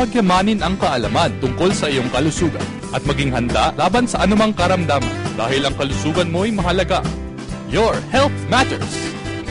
pagyamanin ang kaalaman tungkol sa iyong kalusugan at maging handa laban sa anumang karamdaman dahil ang kalusugan mo'y mahalaga. Your health matters.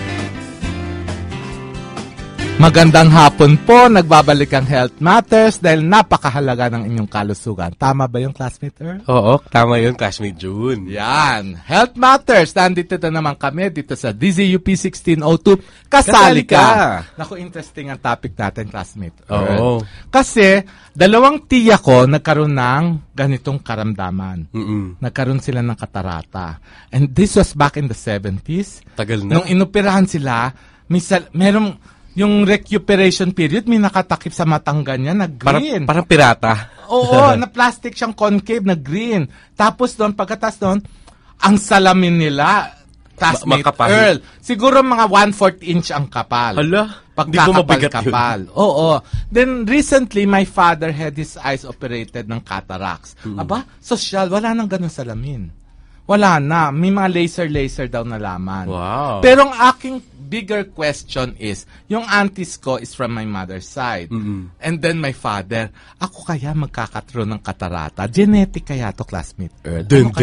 Magandang hapon po, nagbabalik ang Health Matters dahil napakahalaga ng inyong kalusugan. Tama ba yung classmate Earl? Oo, tama yun, classmate June. Yan, Health Matters. Nandito na naman kami dito sa DZUP 1602. Kasali ka! Naku, interesting ang topic natin, classmate Earl. Oo. Kasi, dalawang tiya ko nagkaroon ng ganitong karamdaman. Nagkaroon sila ng katarata. And this was back in the 70s. Tagal na. Nung inoperahan sila, merong yung recuperation period, may nakatakip sa matang ganyan na green. Parang pirata. Oo, na plastic siyang concave na green. Tapos doon, pagkatas doon, ang salamin nila, classmate Earl, siguro mga 1/4 inch ang kapal. Hala, hindi po mabigat yun. Oo. Then recently, my father had his eyes operated ng cataracts. Aba, social, wala nang ganun salamin. Wala na. May mga laser daw na laman. Wow. Pero ang aking bigger question is, yung aunties ko is from my mother's side. And then my father, ako kaya magkakaroon ng katarata? Genetic kaya to, classmate Earl? Dun.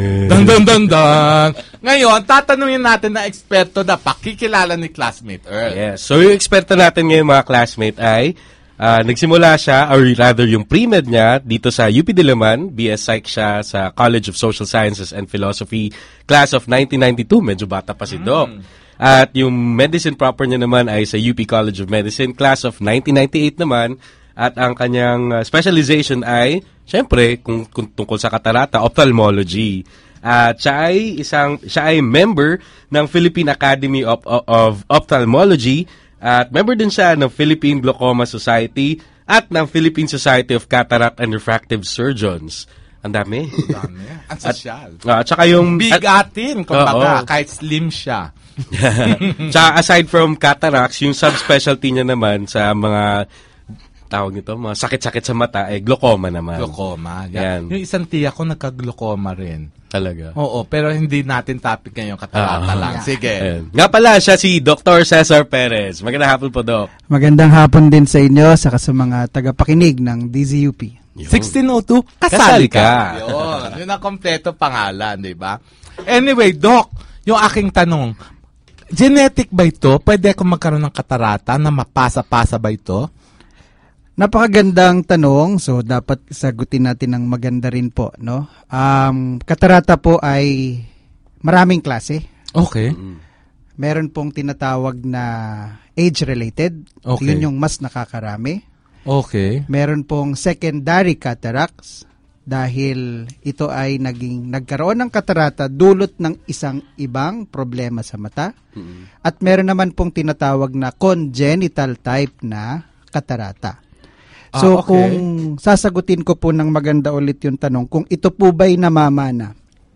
Ngayon, tatanungin natin na eksperto na pakikilala ni classmate Earl. Yes. So yung eksperto natin ngayon, mga classmate, ay nagsimula siya, or rather yung pre-med niya dito sa UP Diliman. BS Psych siya sa College of Social Sciences and Philosophy, class of 1992. Medyo bata pa si Doc. At yung medicine proper niya naman ay sa UP College of Medicine, class of 1998 naman. At ang kanyang specialization ay, syempre, kung tungkol sa katarata, ophthalmology. At siya ay member ng Philippine Academy of Ophthalmology. At member din siya ng Philippine Glaucoma Society at ng Philippine Society of Cataract and Refractive Surgeons. Ang dami. Ang sosyal. At saka yung bigatin, kumbaga, kahit slim siya. Tsaka aside from cataracts, yung subspecialty niya naman sa mga tawag nito, mga sakit-sakit sa mata, glaucoma naman. Glaucoma. Yan. Yung isang tiya ko nagka-glaucoma rin. Talaga? Oo, pero hindi natin topic ngayon, katarata lang. Sige. Ayan. Nga pala, siya si Dr. Cesar Perez. Magandang hapon po, Doc. Magandang hapon din sa inyo, saka sa mga tagapakinig ng DZUP. 1602, kasali ka. Yun ang kompleto pangalan, di ba? Anyway, Doc, yung aking tanong, genetic ba ito? Pwede akong magkaroon ng katarata na mapasa-pasa ba ito? Napakagandang tanong. So, dapat sagutin natin ng maganda rin po, no? Katarata po ay maraming klase. Okay. Meron pong tinatawag na age-related. Okay. Yun yung mas nakakarami. Okay. Meron pong secondary cataracts dahil ito ay nagkaroon ng katarata dulot ng isang ibang problema sa mata. At meron naman pong tinatawag na congenital type na katarata. So, okay. Kung sasagutin ko po ng maganda ulit yung tanong, kung ito po ba'y namamana?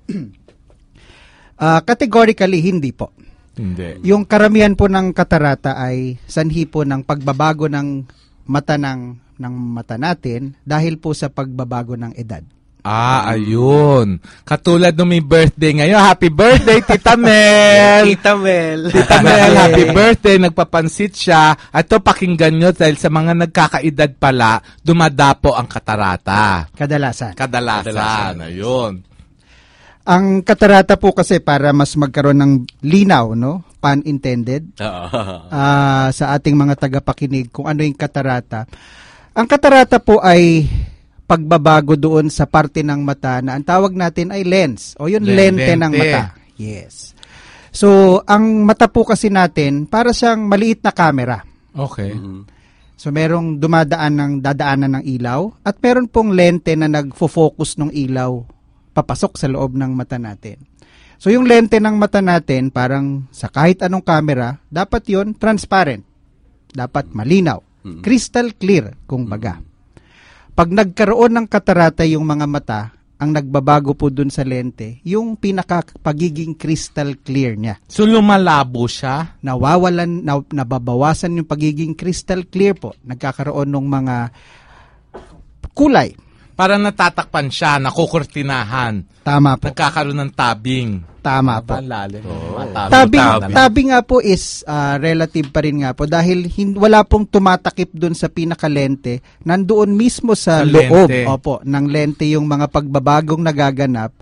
Categorically, hindi po. Hindi. Yung karamihan po ng katarata ay sanhi po ng pagbabago ng mata mata natin dahil po sa pagbabago ng edad. Ayun. Katulad nung may birthday ngayon. Happy birthday, Tita Mel! Tita Mel, happy birthday. Nagpapansit siya. At ito, pakinggan nyo dahil sa mga nagkakaedad pala, dumadapo ang katarata. Kadalasan. Ayun. Ang katarata po kasi para mas magkaroon ng linaw, no? Pun intended. Sa ating mga tagapakinig kung ano yung katarata. Ang katarata po ay pagbabago doon sa parte ng mata na ang tawag natin ay lens o yung lente ng mata. Yes. So, ang mata po kasi natin para siyang maliit na camera. Okay. So, merong dadaanan ng ilaw at meron pong lente na nagfo-focus ng ilaw papasok sa loob ng mata natin. So, yung lente ng mata natin parang sa kahit anong camera, dapat yon transparent. Dapat malinaw. Crystal clear, kung baga. Pag nagkaroon ng katarata yung mga mata, ang nagbabago po dun sa lente, yung pagiging crystal clear niya. So lumalabo siya? Nababawasan yung pagiging crystal clear po. Nagkakaroon ng mga kulay. Parang natatakpan siya, nakukurtinahan. Tama po. Nagkakaroon ng tabing. Tama po. Lalim. Tabing nga po is relative pa rin nga po dahil wala pong tumatakip dun sa pinakalente, nandoon mismo sa loob ng lente yung mga pagbabagong nagaganap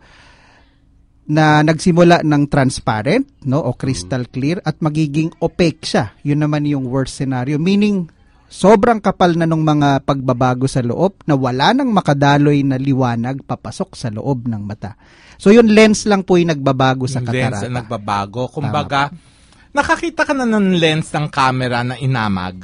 na nagsimula ng transparent, no, o crystal clear at magiging opaque siya. Yun naman yung worst scenario, meaning sobrang kapal na ng mga pagbabago sa loob na wala nang makadaloy na liwanag papasok sa loob ng mata. So yung lens lang po yung nagbabago sa katarata. Lens ang nagbabago. Kumbaga, nakakita ka na ng lens ng camera na inamag.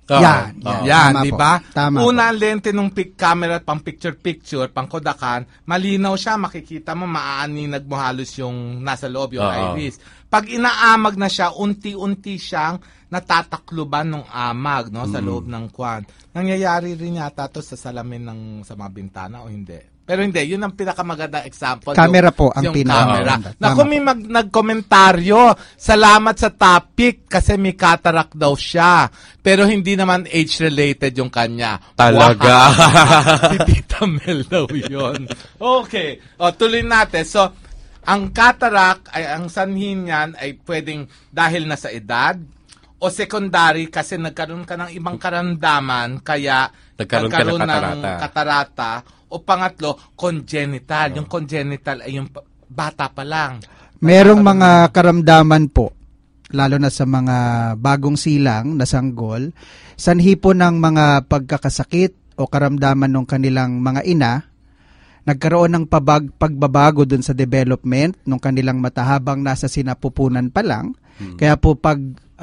Yan, di ba? Una ang lente ng camera pang picture-picture, pang kodakan, malinaw siya, makikita mo, maaaninag mo halos yung nasa loob, yung iris. Pag inaamag na siya, unti-unti siyang natatakluban ng amag, no, sa loob ng kwan. Nangyayari rin yata to sa salamin sa mga bintana o hindi? Pero hindi, yun ang pinakamagandang example. Camera po ang pinaka. Naku, may nagkomentaryo. Salamat sa topic kasi may cataract daw siya. Pero hindi naman age-related yung kanya. Talaga? Si Tita Mel daw yun. Okay. O, tuloy natin. So, ang cataract, ang sanhin niyan ay pwedeng dahil na sa edad o secondary kasi nagkaroon ka ng ibang karamdaman kaya nagkaroon ng katarata. O pangatlo, congenital. Yung congenital ay yung bata pa lang. Merong mga karamdaman po, lalo na sa mga bagong silang na sanggol, sanhi po ng mga pagkakasakit o karamdaman ng kanilang mga ina, nagkaroon ng pagbabago dun sa development ng kanilang mata habang nasa sinapupunan pa lang. Kaya po pag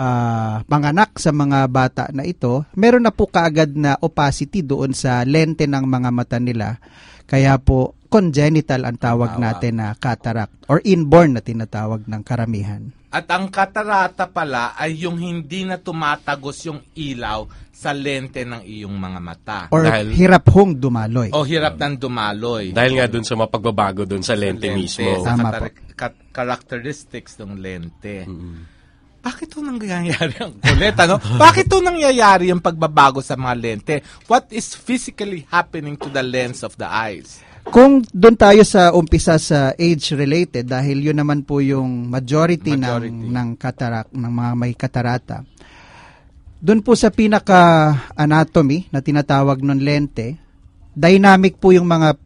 panganak sa mga bata na ito, meron na po kaagad na opacity doon sa lente ng mga mata nila. Kaya po congenital ang tawag natin na cataract or inborn na tinatawag ng karamihan. At ang katarata pala ay yung hindi na tumatagos yung ilaw sa lente ng iyong mga mata. Or hirap hong dumaloy. O hirap ng dumaloy. Dahil nga dun sa mapagbabago dun sa lente mismo. Sa characteristics ng lente. Bakit ito nangyayari ang kulit, ano? Bakit ito nangyayari yung pagbabago sa mga lente? What is physically happening to the lens of the eyes? Kung doon tayo sa umpisa sa age-related, dahil yun naman po yung majority. ng cataract, ng mga may katarata, doon po sa pinaka-anatomy na tinatawag ng lente, dynamic po yung mga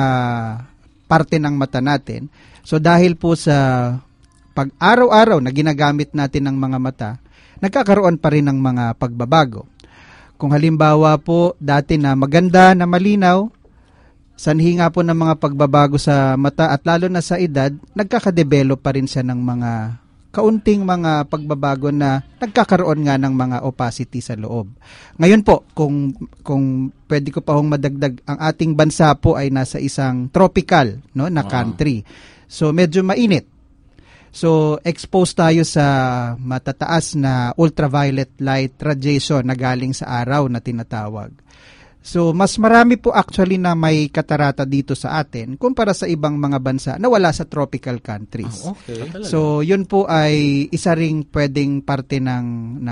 parte ng mata natin. So dahil po sa pag araw-araw na ginagamit natin ng mga mata, nagkakaroon pa rin ng mga pagbabago. Kung halimbawa po, dati na maganda, na malinaw, sanhi nga po ng mga pagbabago sa mata at lalo na sa edad, nagkakadevelop pa rin siya ng mga kaunting mga pagbabago na nagkakaroon nga ng mga opacity sa loob. Ngayon po, kung pwede ko pa hong madagdag, ang ating bansa po ay nasa isang tropical, no, na country. So medyo mainit. So, exposed tayo sa matataas na ultraviolet light radiation na galing sa araw na tinatawag. So, mas marami po actually na may katarata dito sa atin kumpara sa ibang mga bansa na wala sa tropical countries. Okay. So, yun po ay isa ring pwedeng parte ng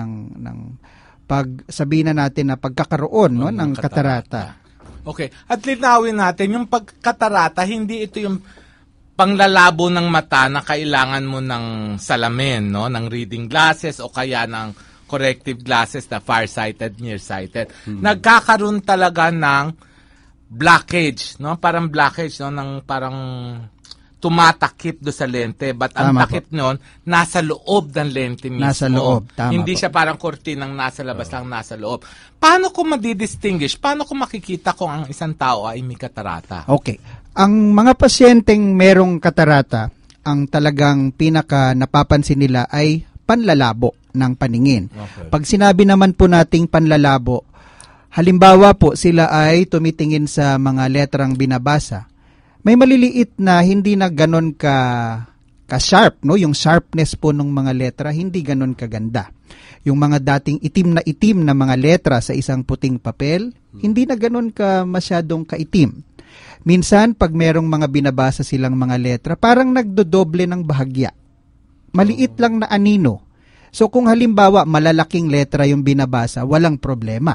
sabihin na natin na pagkakaroon ng katarata. Okay. At linawin natin, yung pagkatarata, hindi ito yung panglalabo ng mata na kailangan mo ng salamin, no, ng reading glasses o kaya ng corrective glasses na farsighted, nearsighted. Nagkakaroon talaga ng blockage, no, parang blockage, no, ng parang tumatakip do sa lente, but ang takip noon nasa loob ng lente mismo. Nasa loob, tama. Hindi siya parang kortinang nasa labas lang, nasa loob. Paano ko madidistinguish? Paano ko makikita kung ang isang tao ay may katarata? Okay. Ang mga pasyenteng merong katarata, ang talagang pinaka napapansin nila ay panlalabo ng paningin. Okay. Pag sinabi naman po nating panlalabo, halimbawa po sila ay tumitingin sa mga letrang binabasa. May maliliit na hindi na ganon ka-sharp, no? Yung sharpness po ng mga letra hindi ganon kaganda. Yung mga dating itim na mga letra sa isang puting papel, hindi na ganon ka masyadong kaitim. Minsan, pag merong mga binabasa silang mga letra, parang nagdodoble ng bahagya. Maliit lang na anino. So kung halimbawa malalaking letra yung binabasa, walang problema.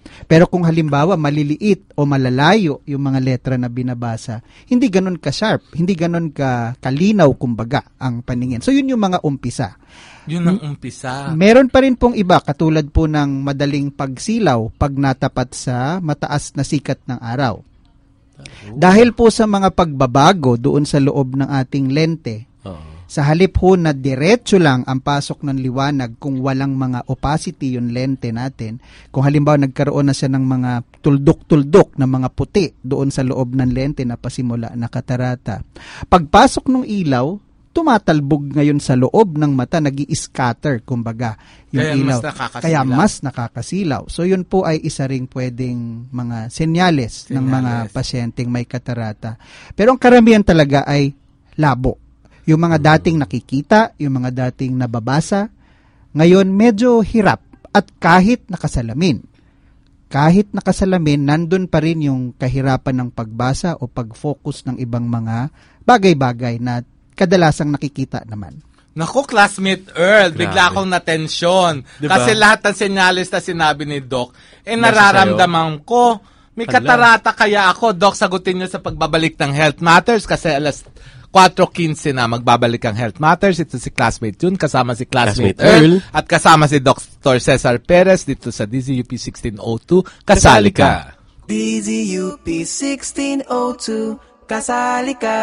Pero kung halimbawa maliliit o malalayo yung mga letra na binabasa, hindi ganun ka-sharp, hindi ganun kalinaw kumbaga ang paningin. So yun yung mga umpisa. Yun ang umpisa. Meron pa rin pong iba katulad po ng madaling pagsilaw pag natapat sa mataas na sikat ng araw. Dahil po sa mga pagbabago doon sa loob ng ating lente, sa halip ho na diretso lang ang pasok ng liwanag kung walang mga opacity yung lente natin, kung halimbawa nagkaroon na siya ng mga tuldok-tuldok na mga puti doon sa loob ng lente na pasimula na katarata, pagpasok ng ilaw, tumatalbog ngayon sa loob ng mata, nag-i-scatter, kumbaga, yung Kaya ilaw. mas nakakasilaw. Kaya mas nakakasilaw. So, yun po ay isa ring pwedeng mga senyales ng mga pasyenteng may katarata. Pero ang karamihan talaga ay labo. Yung mga dating nakikita, yung mga dating nababasa, ngayon medyo hirap at kahit nakasalamin. Kahit nakasalamin, nandun pa rin yung kahirapan ng pagbasa o pag-focus ng ibang mga bagay-bagay na kadalasang nakikita naman. Naku, classmate Earl, bigla akong natensyon. Diba? Kasi lahat ng senyales na sinabi ni Doc, Nasa nararamdaman ko. May katarata kaya ako. Doc, sagutin niyo sa pagbabalik ng Health Matters kasi alas 4:15 na magbabalik ang Health Matters. Ito si Classmate June, kasama si Classmate Earl, at kasama si Dr. Cesar Perez dito sa DZUP 1602. Kasali ka! DZUP 1602, kasali ka.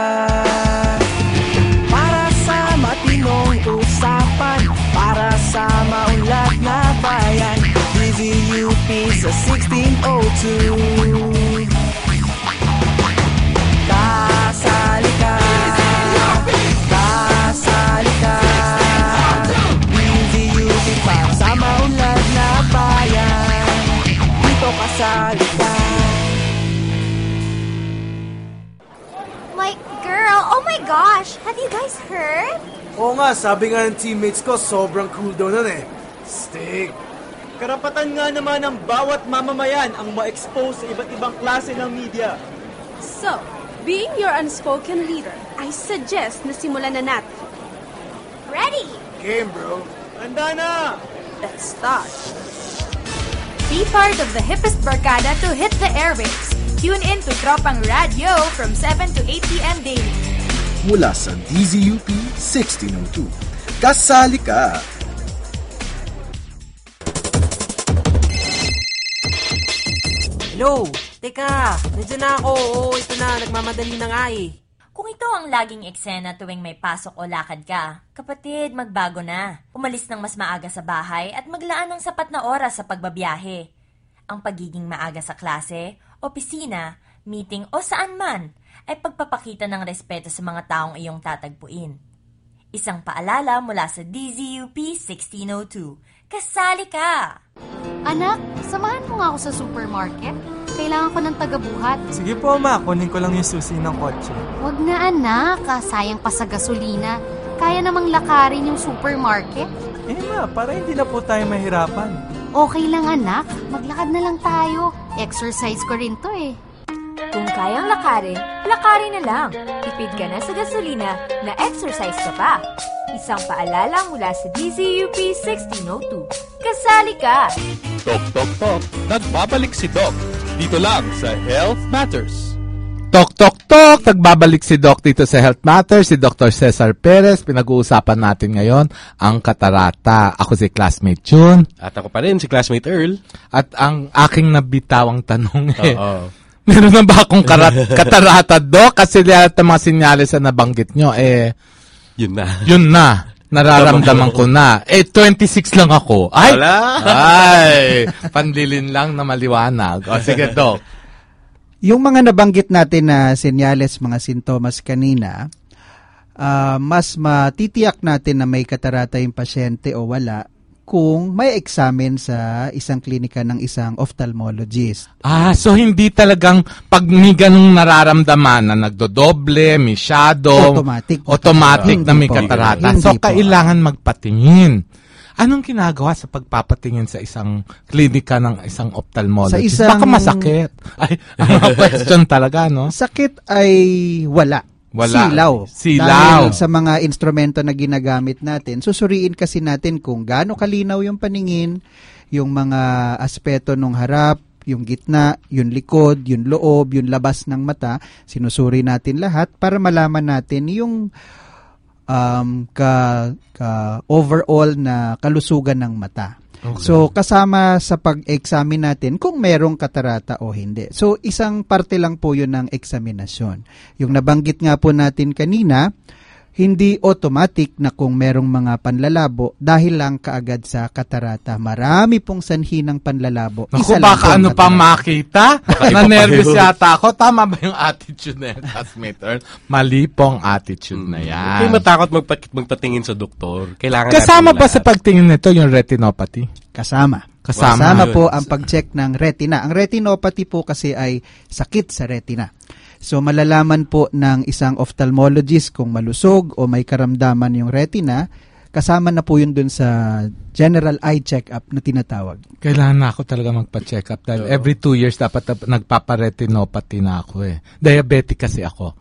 Para sa matinong usapan, para sa maunlad na bayan, DZUP sa 1602. Kasali ka. Kasali ka. DZUP para sa maunlad na bayan, dito kasali ka. Like, girl, oh my gosh, have you guys heard? Oo nga, sabi nga ng teammates ko, sobrang cool daw nun eh. Stick. Karapatan nga naman ng bawat mamamayan ang ma-expose sa iba't ibang klase ng media. So, being your unspoken leader, I suggest na simulan na natin. Ready! Game, bro. Handa na! Let's start. Be part of the hippest barkada to hit the airwaves. Tune in to Tropang Radio from 7 to 8 p.m. daily. Mula sa DZUP 1602. Kasali ka! Hello! Teka, nandiyan na ako. Oo, ito na. Nagmamadali na nga eh. Kung ito ang laging eksena tuwing may pasok o lakad ka, kapatid, magbago na. Umalis ng mas maaga sa bahay at maglaan ng sapat na oras sa pagbabiyahe. Ang pagiging maaga sa klase, opisina, meeting o saan man ay pagpapakita ng respeto sa mga taong iyong tatagpuin. Isang paalala mula sa DZUP 1602. Kasali ka! Anak, samahan mo nga ako sa supermarket. Kailangan ko ng tagabuhat. Sige po, ma. Kunin ko lang yung susi ng kotse. Huwag na, anak. Sayang pa sa gasolina. Kaya namang lakarin yung supermarket. Eh, ma, para hindi na po tayo mahirapan. Okay lang, anak. Maglakad na lang tayo. Exercise ko rin to eh. Kung kayang lakarin, lakarin na lang. Tipid ka na sa gasolina, na exercise ka pa. Isang paalala mula sa DZUP 1602. Kasali ka! Tok, tok, tok. Nagbabalik si Doc. Dito lang sa Health Matters. Tok, tok, tok! Nagbabalik si Doc dito sa Health Matters, si Dr. Cesar Perez. Pinag-uusapan natin ngayon ang katarata. Ako si Classmate June. At ako pa rin, si Classmate Earl. At ang aking nabitawang tanong meron na ba akong katarata, Doc? Kasi lahat ng mga sinyales na nabanggit nyo, yun na. Yun na. Nararamdaman ko na. 26 lang ako. Ay! Ay! Pandilin lang na maliwanag. O, sige, Doc. Yung mga nabanggit natin na senyales, mga sintomas kanina, mas matitiyak natin na may katarata yung pasyente o wala kung may examine sa isang klinika ng isang ophthalmologist. So hindi talagang pag may ganung nararamdaman na nagdodoble, may shadow, automatic na may katarata. So kailangan magpatingin. Anong ginagawa sa pagpapatingin sa isang klinika ng isang ophthalmologist? Baka masakit. Ay, question talaga, no? Sakit ay wala. Silaw. Dahil sa mga instrumento na ginagamit natin, susuriin kasi natin kung gaano kalinaw yung paningin, yung mga aspeto ng harap, yung gitna, yung likod, yung loob, yung labas ng mata, sinusuri natin lahat para malaman natin yung overall na kalusugan ng mata. Okay. So, kasama sa pag-examine natin kung merong katarata o hindi. So, isang parte lang po yun ng eksaminasyon. Yung nabanggit nga po natin kanina, hindi automatic na kung merong mga panlalabo dahil lang kaagad sa katarata. Marami pong sanhi ng panlalabo. Naku, baka ano pa makita? Na-nervous yata ako. Tama ba yung attitude na yan, classmate? Mali pong attitude na yan. Hindi matakot magpatingin sa doktor. Kailangan kasama ba sa pagtingin nito yung retinopathy? Kasama po ang pag-check ng retina. Ang retinopathy po kasi ay sakit sa retina. So, malalaman po ng isang ophthalmologist kung malusog o may karamdaman yung retina, kasama na po yun dun sa general eye check-up na tinatawag. Kailangan na ako talaga magpa-check up dahil every 2 years dapat nagpaparetinopathy na ako eh. Diabetic kasi ako.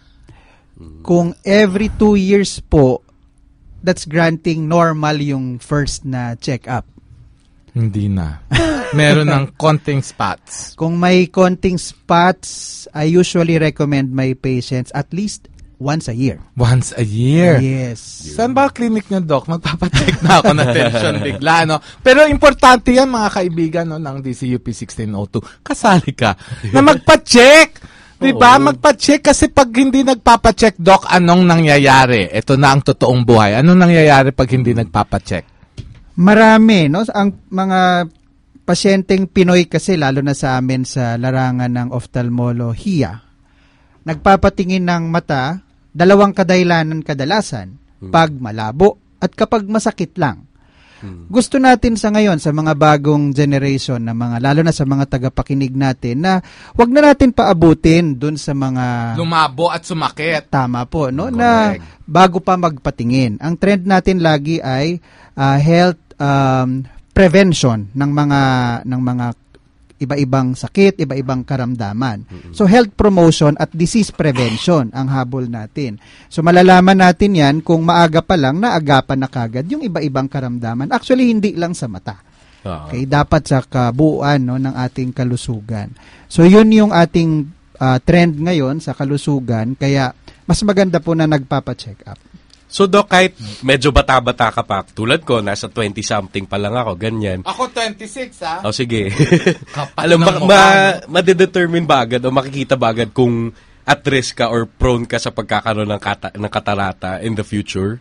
Kung every 2 years po, that's granting normal yung first na check-up. Hindi na. Meron ng konting spots. Kung may konting spots, I usually recommend my patients at least once a year. Once a year? Yes. Saan ba clinic niyo, Doc? Magpapacheck na ako ng tension bigla, no? Pero importante yan, mga kaibigan, no, ng DCUP 1602. Kasali ka na magpacheck. Diba? Magpacheck kasi pag hindi nagpapacheck, Doc, anong nangyayari? Ito na ang totoong buhay. Anong nangyayari pag hindi nagpapacheck? Marami, no? Ang mga pasyenteng Pinoy kasi, lalo na sa amin sa larangan ng ophthalmolohiya, nagpapatingin ng mata, dalawang kadahilanan kadalasan, pag malabo at kapag masakit lang. Gusto natin sa ngayon, sa mga bagong generation, na mga, lalo na sa mga tagapakinig natin, na wag na natin paabutin dun sa mga lumabo at sumakit. Tama po, no? Na bago pa magpatingin. Ang trend natin lagi ay health prevention ng mga iba-ibang sakit, iba-ibang karamdaman. So, health promotion at disease prevention ang habol natin. So, malalaman natin yan kung maaga pa lang, naagapan na kagad yung iba-ibang karamdaman. Actually, hindi lang sa mata. Okay, dapat sa kabuuan, no, ng ating kalusugan. So, yun yung ating trend ngayon sa kalusugan, kaya mas maganda po na nagpapa-check up. So, Doc, kahit medyo bata-bata ka pa, tulad ko, nasa 20-something pa lang ako, ganyan. Ako 26, ha? O, sige. Alam, madedetermine ba agad o makikita ba agad kung at risk ka or prone ka sa pagkakaroon ng katarata in the future?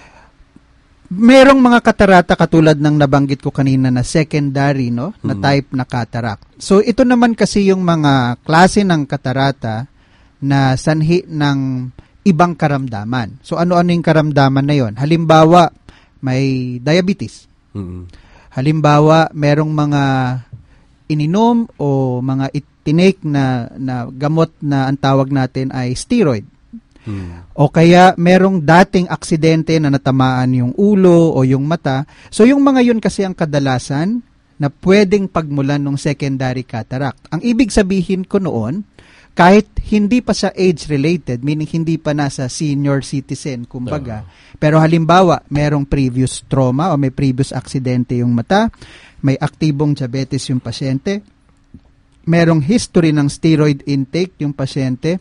Merong mga katarata katulad ng nabanggit ko kanina na secondary, no, na type na cataract. So, ito naman kasi yung mga klase ng katarata na sanhi ng ibang karamdaman. So, ano-ano yung karamdaman na yon? Halimbawa, may diabetes. Halimbawa, merong mga ininom o mga itinake na gamot na ang tawag natin ay steroid. O kaya, merong dating aksidente na natamaan yung ulo o yung mata. So, yung mga yun kasi ang kadalasan na pwedeng pagmulan ng secondary cataract. Ang ibig sabihin ko noon, kahit hindi pa sa age-related, meaning hindi pa nasa senior citizen, kumbaga, pero halimbawa, merong previous trauma o may previous aksidente yung mata, may aktibong diabetes yung pasyente, merong history ng steroid intake yung pasyente,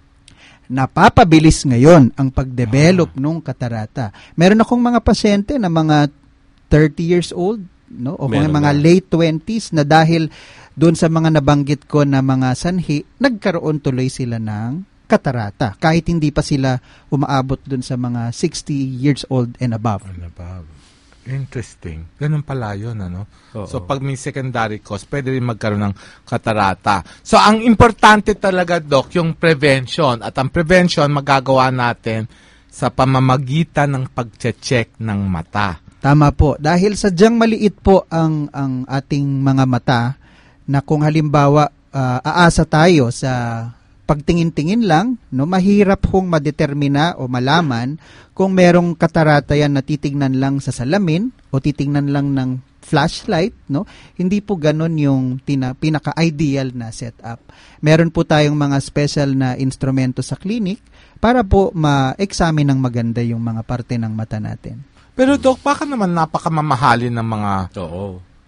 napapabilis ngayon ang pag-develop ng katarata. Meron akong mga pasyente na mga 30 years old, no, o mga late 20s na dahil doon sa mga nabanggit ko na mga sanhi, nagkaroon tuloy sila ng katarata. Kahit hindi pa sila umaabot doon sa mga 60 years old and above. Interesting. Ganun pala yun, ano? So, pag may secondary cause, pwede rin magkaroon ng katarata. So, ang importante talaga, Doc, yung prevention. At ang prevention, magagawa natin sa pamamagitan ng pag-check ng mata. Tama po. Dahil sadyang maliit po ang ating mga mata, na kung halimbawa aasa tayo sa pagtingin-tingin lang, no, mahirap hong madetermina o malaman kung merong katarata yan na titignan lang sa salamin o titignan lang ng flashlight, no? Hindi po ganun yung pinaka-ideal na setup. Meron po tayong mga special na instrumento sa clinic para po ma-examine ng maganda yung mga parte ng mata natin. Pero Doc, baka naman napakamamahalin ng mga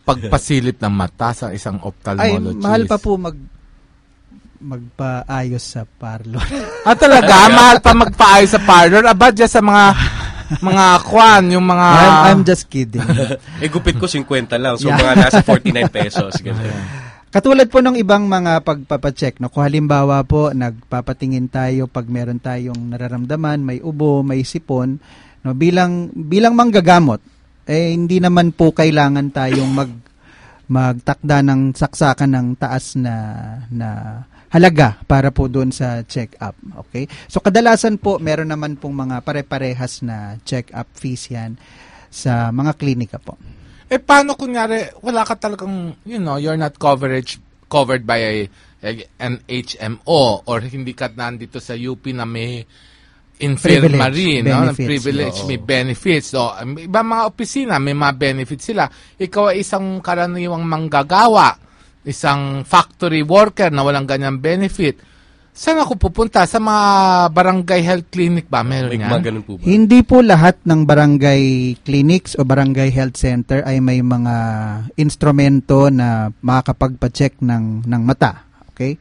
pagpasilip ng mata sa isang ophthalmologist. Ay, mahal pa po magpaayos sa parlor. Talaga? Mahal pa magpaayos sa parlor? Aba, dyan sa mga yung mga... I'm just kidding. Gupit ko 50 lang. So, mga nasa 49 pesos. Katulad po ng ibang mga pagpapacheck, no? Kung halimbawa po, nagpapatingin tayo pag meron tayong nararamdaman, may ubo, may sipon, no? Bilang manggagamot, hindi naman po kailangan tayong magtakda ng saksakan ng taas na halaga para po doon sa check-up. Okay? So, kadalasan po, meron naman pong mga pare-parehas na check-up fees yan sa mga klinika po. Paano kunyari, wala ka talagang, you're not covered by an HMO or hindi ka nandito sa UP na may infirmary, privilege, may benefits. So, iba mga opisina, may mga benefits sila. Ikaw ay isang karaniwang manggagawa, isang factory worker na walang ganyang benefit. Saan ako pupunta? Sa mga barangay health clinic ba? Meron yan? Po ba? Hindi po lahat ng barangay clinics o barangay health center ay may mga instrumento na makakapagpa-check ng mata. Okay?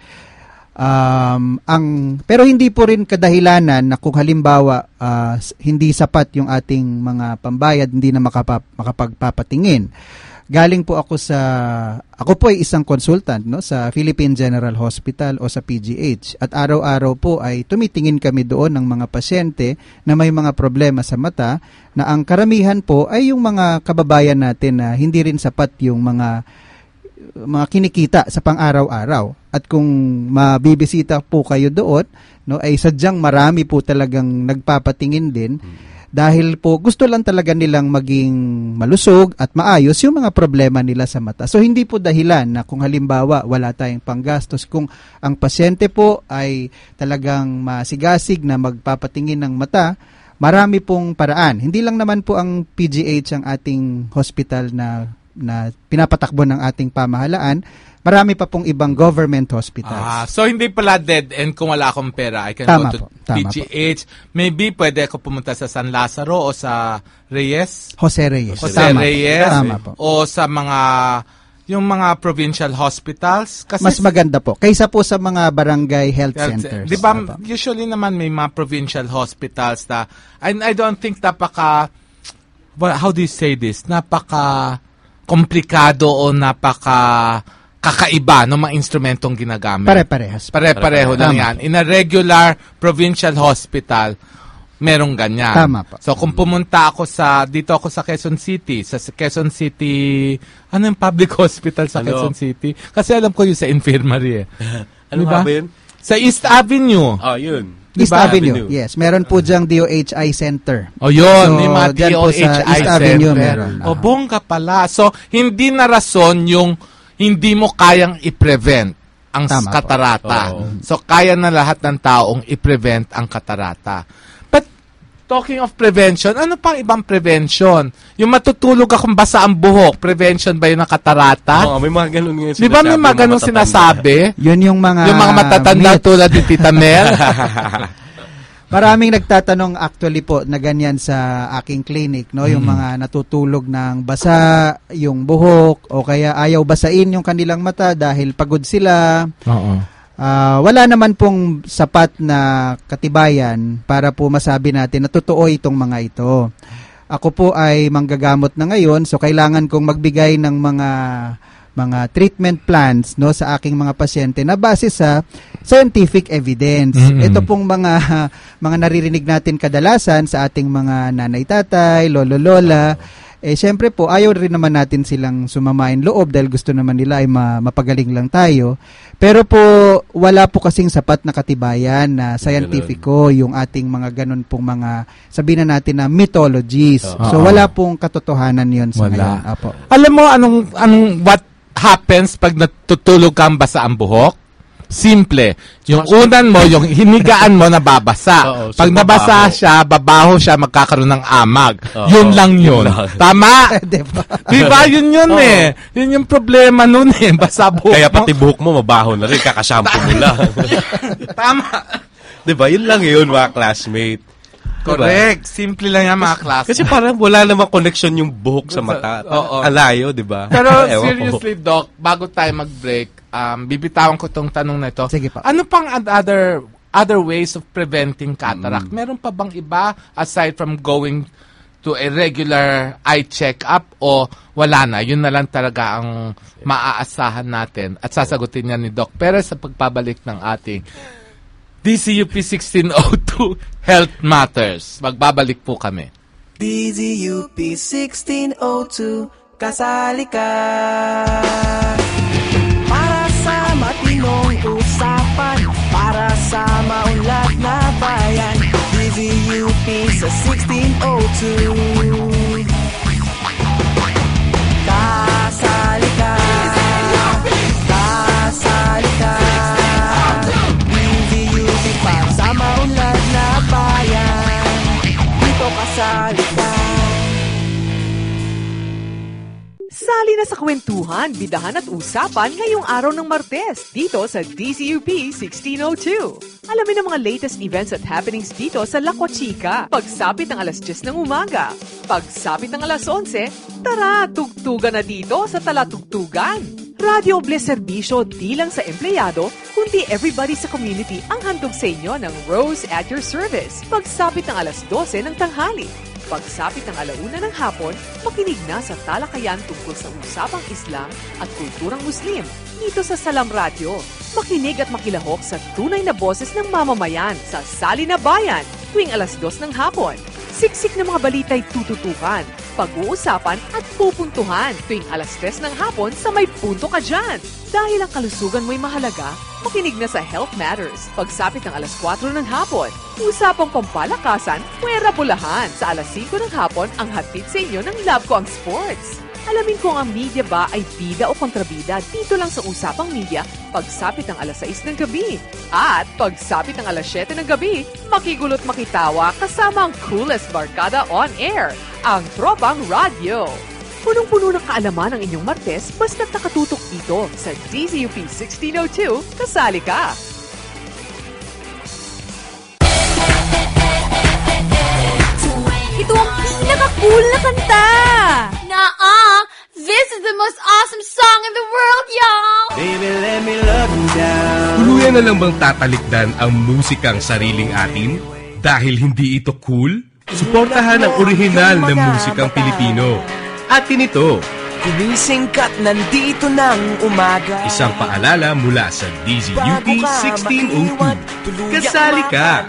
Pero hindi po rin kadahilanan na kung halimbawa hindi sapat yung ating mga pambayad, hindi na makapagpapatingin. Galing po ako po ay isang consultant, no, sa Philippine General Hospital o sa PGH. At araw-araw po ay tumitingin kami doon ng mga pasyente na may mga problema sa mata, na ang karamihan po ay yung mga kababayan natin na hindi rin sapat yung mga kinikita sa pang-araw-araw. At kung mabibisita po kayo doon, no, ay sadyang marami po talagang nagpapatingin din. Dahil po gusto lang talaga nilang maging malusog at maayos yung mga problema nila sa mata. So hindi po dahilan na kung halimbawa wala tayong panggastos, kung ang pasyente po ay talagang masigasig na magpapatingin ng mata, marami pong paraan. Hindi lang naman po ang PGH ang ating hospital na pinapatakbo ng ating pamahalaan. Marami pa pong ibang government hospitals. So hindi pala dead end kung wala akong pera. I can Tama go to po, tama PGH. Maybe pwede ako pumunta sa San Lazaro o sa Reyes. Jose Reyes. Tama po. O sa yung mga provincial hospitals. Kasi mas maganda po kaysa po sa mga barangay health centers. Di ba, usually naman may mga provincial hospitals na, I don't think how do you say this? Napaka komplikado o kakaiba ng mga instrumentong ginagamit. Pare-parehas. Pare-pareho lang yan. In a regular provincial hospital, merong ganyan. Tama pa. So, kung pumunta ako dito ako sa Quezon City, ano yung public hospital sa Quezon City? Kasi alam ko yung sa infirmary Ano ba yun? Sa East Avenue. Yun. East Avenue, yes. Meron po dyang DOHI Center. Yun. Yung mga DOHI East Avenue meron. Bongga pala. So, hindi na rason yung hindi mo kayang i-prevent ang katarata. So, kaya na lahat ng taong i-prevent ang katarata. But, talking of prevention, ano pang ibang prevention? Yung matutulog akong basa ang buhok, prevention ba yun ng katarata? May mga ganun nga sinasabi. Di ba may mga ganun sinasabi? Yun yung mga matatanda tulad ni Tita Mel. Maraming nagtatanong actually po na ganyan sa aking clinic, no, yung mga natutulog ng basa yung buhok o kaya ayaw basain yung kanilang mata dahil pagod sila. Wala naman pong sapat na katibayan para po masabi natin na totoo itong mga ito. Ako po ay manggagamot na ngayon, so kailangan kong magbigay ng mga treatment plans, no, sa aking mga pasyente na base sa scientific evidence. Ito pong mga naririnig natin kadalasan sa ating mga nanay-tatay, lolo-lola. Siyempre po, ayaw rin naman natin silang sumamain loob dahil gusto naman nila ay mapagaling lang tayo. Pero po, wala po kasing sapat na katibayan na scientifico yung ating mga ganun pong mga, sabihin na natin na mythologies. So, wala pong katotohanan yun sa ngayon. Apo. Alam mo, what happens pag natutulog kang basa ang buhok? Simple. Yung unan mo, yung hinigaan mo nababasa. Pag nabasa siya, babaho siya, magkakaroon ng amag. Yun lang yun. Tama? Diba? Yun eh. Yun yung problema nun eh. Basa buhok. Kaya pati buhok mo, mabaho na rin. Kakashampoo mo lang. Tama. Diba? Yun lang yun, mga classmate. Correct. Simple lang yan, mga klase. Kasi parang wala namang connection yung buhok sa mata. Oo. Alayo, di ba? Pero seriously, Doc, bago tayo mag-break, bibitawan ko tong tanong na ito. Sige pa. Ano pang other ways of preventing cataract? Meron pa bang iba aside from going to a regular eye check-up o wala na? Yun na lang talaga ang maaasahan natin at sasagutin niya ni Doc Perez sa pagpabalik ng ating DZUP 1602 Health Matters. Magbabalik po kami. DZUP 1602, kasali ka. Para sa matinong usapan, para sa maunlad na bayan, DZUP sa 1602. Kasali ka. Kasali ka. DZUP para sa maunlad na bayan, dito kasali ka. Sali na sa kwentuhan, bidahan at usapan ngayong araw ng Martes dito sa DZUP 1602. Alamin ang mga latest events at happenings dito sa La Cochica. Pagsapit ng alas 10 ng umaga. Pagsapit ng alas 11, tara, tugtugan na dito sa Talatugtugan. Radio Bliss Serbisyo di lang sa empleyado, kundi everybody sa community ang handog sa inyo ng Rose at your service. Pagsapit ng alas 12 ng tanghali. Pagsapit ng alauna ng hapon, makinig na sa talakayan tungkol sa usapang Islam at kulturang Muslim dito sa Salam Radio. Makinig at makilahok sa tunay na boses ng mamamayan sa Sali na Bayan tuwing alas 2 ng hapon. Siksik na mga balita'y tututukan, pag-uusapan at pupuntuhan tuwing alas 3 ng hapon sa May Punto Ka Dyan. Dahil ang kalusugan mo'y mahalaga, makinig na sa Health Matters pagsapit ng alas 4 ng hapon. Usapang pampalakasan, puwera bulahan sa alas 5 ng hapon ang hatid sa inyo ng Love Ko ang Sports. Alamin kung ang media ba ay bida o kontrabida dito lang sa Usapang Media pagsapit ng alas 6 ng gabi. At pagsapit ng alas 7 ng gabi, makigulot makitawa kasama ang coolest barkada on air, ang Tropang Radio. Punong-puno ng kaalaman ang inyong Martes basta't nakatutok dito sa DZUP 1602, kasali ka! Ito ang pinaka-cool na kanta! This is the most awesome song in the world, y'all! Baby, let me love you down. Tuluyan na lang bang tatalikdan ang musikang sariling atin? Dahil hindi ito cool? Suportahan ang orihinal na musikang Pilipino. Atin ito. Gumising ka't nandito ng umaga. Isang paalala mula sa DZUP 1602. Kasali ka!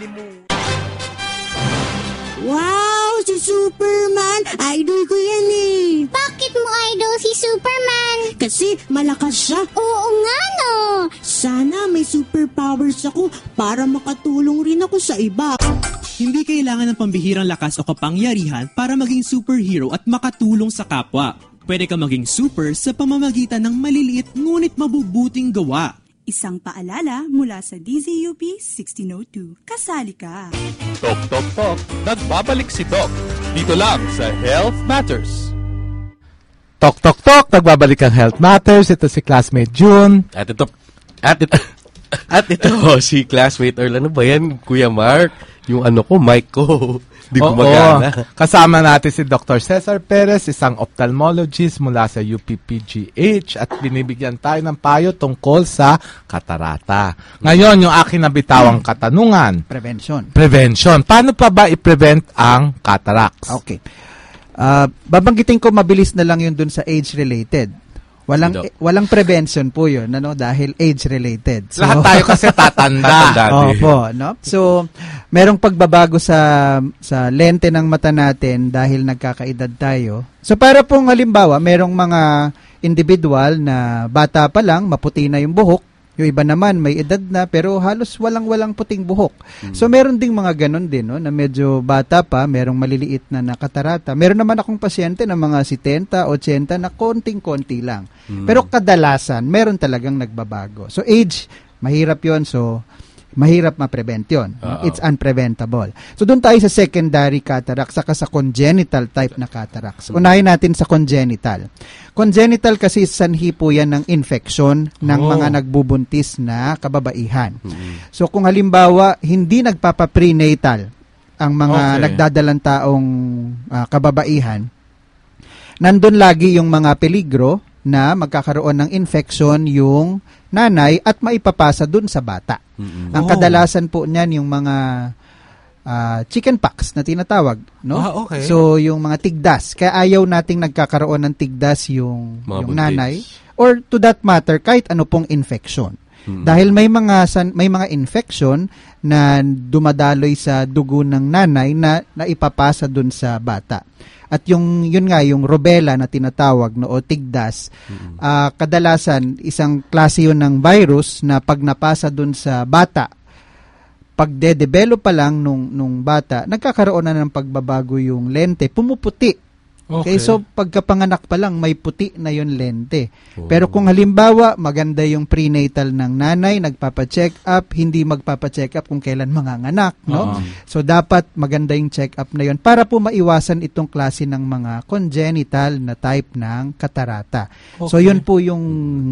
Wow! Si Superman! Idol ko yan eh! Bakit mo idol si Superman? Kasi malakas siya. Oo nga no! Sana may superpowers ako para makatulong rin ako sa iba. Hindi kailangan ng pambihirang lakas o kapangyarihan para maging superhero at makatulong sa kapwa. Pwede ka maging super sa pamamagitan ng maliliit ngunit mabubuting gawa. Isang paalala mula sa DZUP 1602. Kasali ka! Tok, tok, tok. Nagbabalik si Doc. Dito lang sa Health Matters. Tok, tok, tok. Nagbabalik ang Health Matters. Ito si classmate June. At ito si classmate Earl. Ano ba yan, Kuya Mark? Yung mic ko. Di gumagana. Kasama natin si Dr. Cesar Perez, isang ophthalmologist mula sa UPPGH at binibigyan tayo ng payo tungkol sa katarata. Ngayon, yung aking nabitawang katanungan. Prevention. Paano pa ba i-prevent ang cataracts? Okay. Babanggitin ko mabilis na lang yun dun sa age-related. Walang prevention po yun, dahil age-related. So, lahat tayo kasi tatanda. Opo, no? So, merong pagbabago sa lente ng mata natin dahil nagkakaedad tayo. So, para pong halimbawa, merong mga individual na bata pa lang, maputi na yung buhok. Yung iba naman, may edad na, pero halos walang puting buhok. So, meron ding mga ganon din, na medyo bata pa, merong maliliit na nakatarata. Meron naman akong pasyente na mga 70, 80 na konting-konti lang. Pero kadalasan, meron talagang nagbabago. So, age, mahirap yon. So, mahirap ma-prevent yun. It's unpreventable. So, doon tayo sa secondary cataracts, saka sa congenital type na cataracts. Unahin natin sa congenital. Congenital kasi sanhi po yan ng infection ng mga nagbubuntis na kababaihan. So, kung halimbawa, hindi nagpapa-prenatal ang mga nagdadalang taong kababaihan, nandun lagi yung mga peligro na magkakaroon ng infection yung nanay at maipapasa dun sa bata. Ang kadalasan po niyan yung mga chickenpox na tinatawag, no? So yung mga tigdas, kaya ayaw nating nagkakaroon ng tigdas yung nanay or to that matter kahit ano pong infection. Dahil may mga infection na dumadaloy sa dugo ng nanay na ipapasa dun sa bata. At yun nga yung rubella na tinatawag o tigdas, kadalasan isang klase yun ng virus na pag napasa dun sa bata, pag de-develop pa lang nung bata, nagkakaroon na ng pagbabago yung lente, pumuputi. Okay, so pagkapanganak pa lang may puti na yung lente. Pero kung halimbawa maganda yung prenatal ng nanay, nagpapa-check up, hindi magpapa-check up kung kailan manganganak, no? So dapat maganda yung check up na yun para po maiwasan itong klase ng mga congenital na type ng katarata. So yun po yung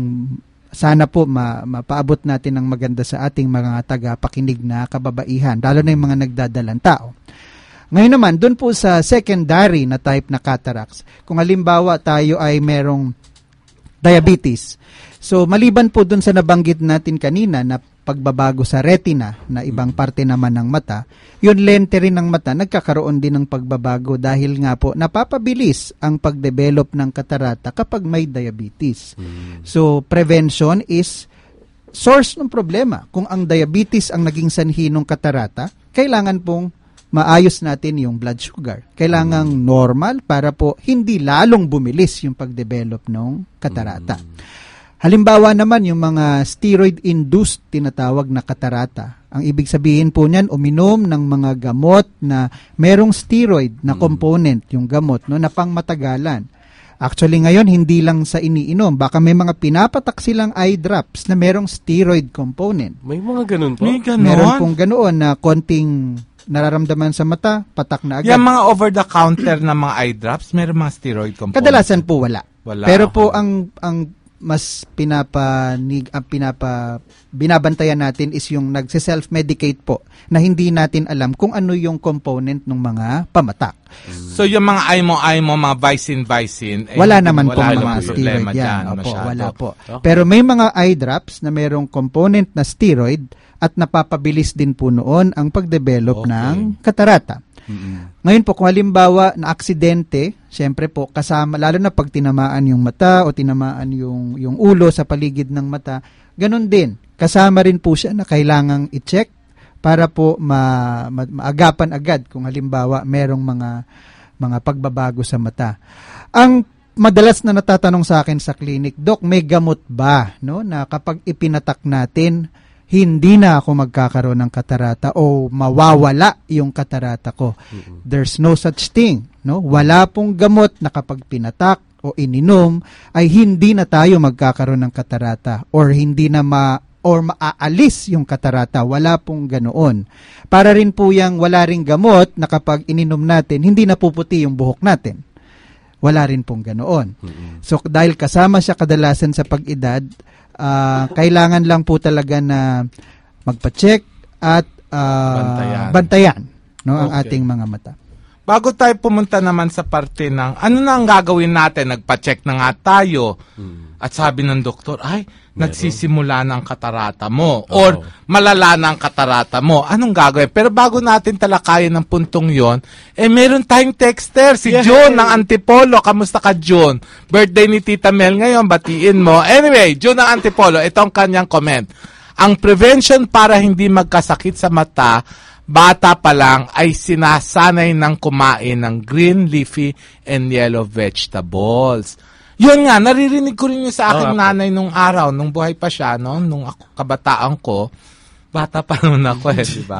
sana po mapaabot natin ng maganda sa ating mga tagapakinig na kababaihan, lalo na yung mga nagdadalang tao. Ngayon naman, doon po sa secondary na type na cataracts, kung halimbawa tayo ay merong diabetes, so maliban po doon sa nabanggit natin kanina na pagbabago sa retina na ibang parte naman ng mata, yun lente rin ng mata, nagkakaroon din ng pagbabago dahil nga po napapabilis ang pagdevelop ng katarata kapag may diabetes. So prevention is source ng problema. Kung ang diabetes ang naging sanhi ng katarata, kailangan pong maayos natin yung blood sugar. Kailangang normal para po hindi lalong bumilis yung pagdevelop ng katarata. Halimbawa naman yung mga steroid-induced tinatawag na katarata. Ang ibig sabihin po niyan, uminom ng mga gamot na merong steroid na component, yung gamot, no, na pangmatagalan. Actually ngayon, hindi lang sa iniinom. Baka may mga pinapatak silang eye drops na merong steroid component. May mga ganun po? Meron pong ganoon na konting nararamdaman sa mata, patak na agad. Yung mga over-the-counter na mga eye drops, meron mga steroid component? Kadalasan po wala. Pero po ang mas binabantayan natin is yung nagse-self-medicate po na hindi natin alam kung ano yung component ng mga pamatak. So yung mga eye mo, mga Vicin, wala naman po mga steroid yan. Opo, wala po. Pero may mga eye drops na merong component na steroid at napapabilis din po noon ang pagdevelop ng katarata. Ngayon po, kung halimbawa na aksidente, syempre po kasama, lalo na pag tinamaan yung mata o tinamaan yung ulo sa paligid ng mata, ganun din. Kasama rin po siya na kailangang i-check para po maagapan agad kung halimbawa merong mga pagbabago sa mata. Ang madalas na natatanong sa akin sa clinic, Doc, may gamot ba, no, na kapag ipinatak natin, hindi na ako magkakaroon ng katarata o mawawala yung katarata ko? There's no such thing, no? Wala pong gamot na kapag pinatak o ininom ay hindi na tayo magkakaroon ng katarata or hindi na maaalis yung katarata. Wala pong ganoon. Para rin po yang wala ring gamot na kapag ininom natin, hindi na puputi yung buhok natin. Wala rin pong ganoon. So dahil kasama siya kadalasan sa pag-edad, kailangan lang po talaga na magpa-check at bantayan no, ang ating mga mata. Bago tayo pumunta naman sa parte ng ano na ang gagawin natin, nagpa-check na nga tayo at sabi ng doktor, nagsisimula na ang katarata mo or malala na ang katarata mo. Anong gagawin? Pero bago natin talakayin ang puntong yon, meron tayong texter, si June ng Antipolo. Kamusta ka, June? Birthday ni Tita Mel ngayon, batiin mo. Anyway, June ng Antipolo, ito ang kanyang comment. Ang prevention para hindi magkasakit sa mata, bata pa lang ay sinasanay ng kumain ng green, leafy, and yellow vegetables. Yun nga, naririnig ko rin yung sa aking nanay nung araw, nung buhay pa siya, no? Nung ako, kabataan ko, bata pa nun ako di ba?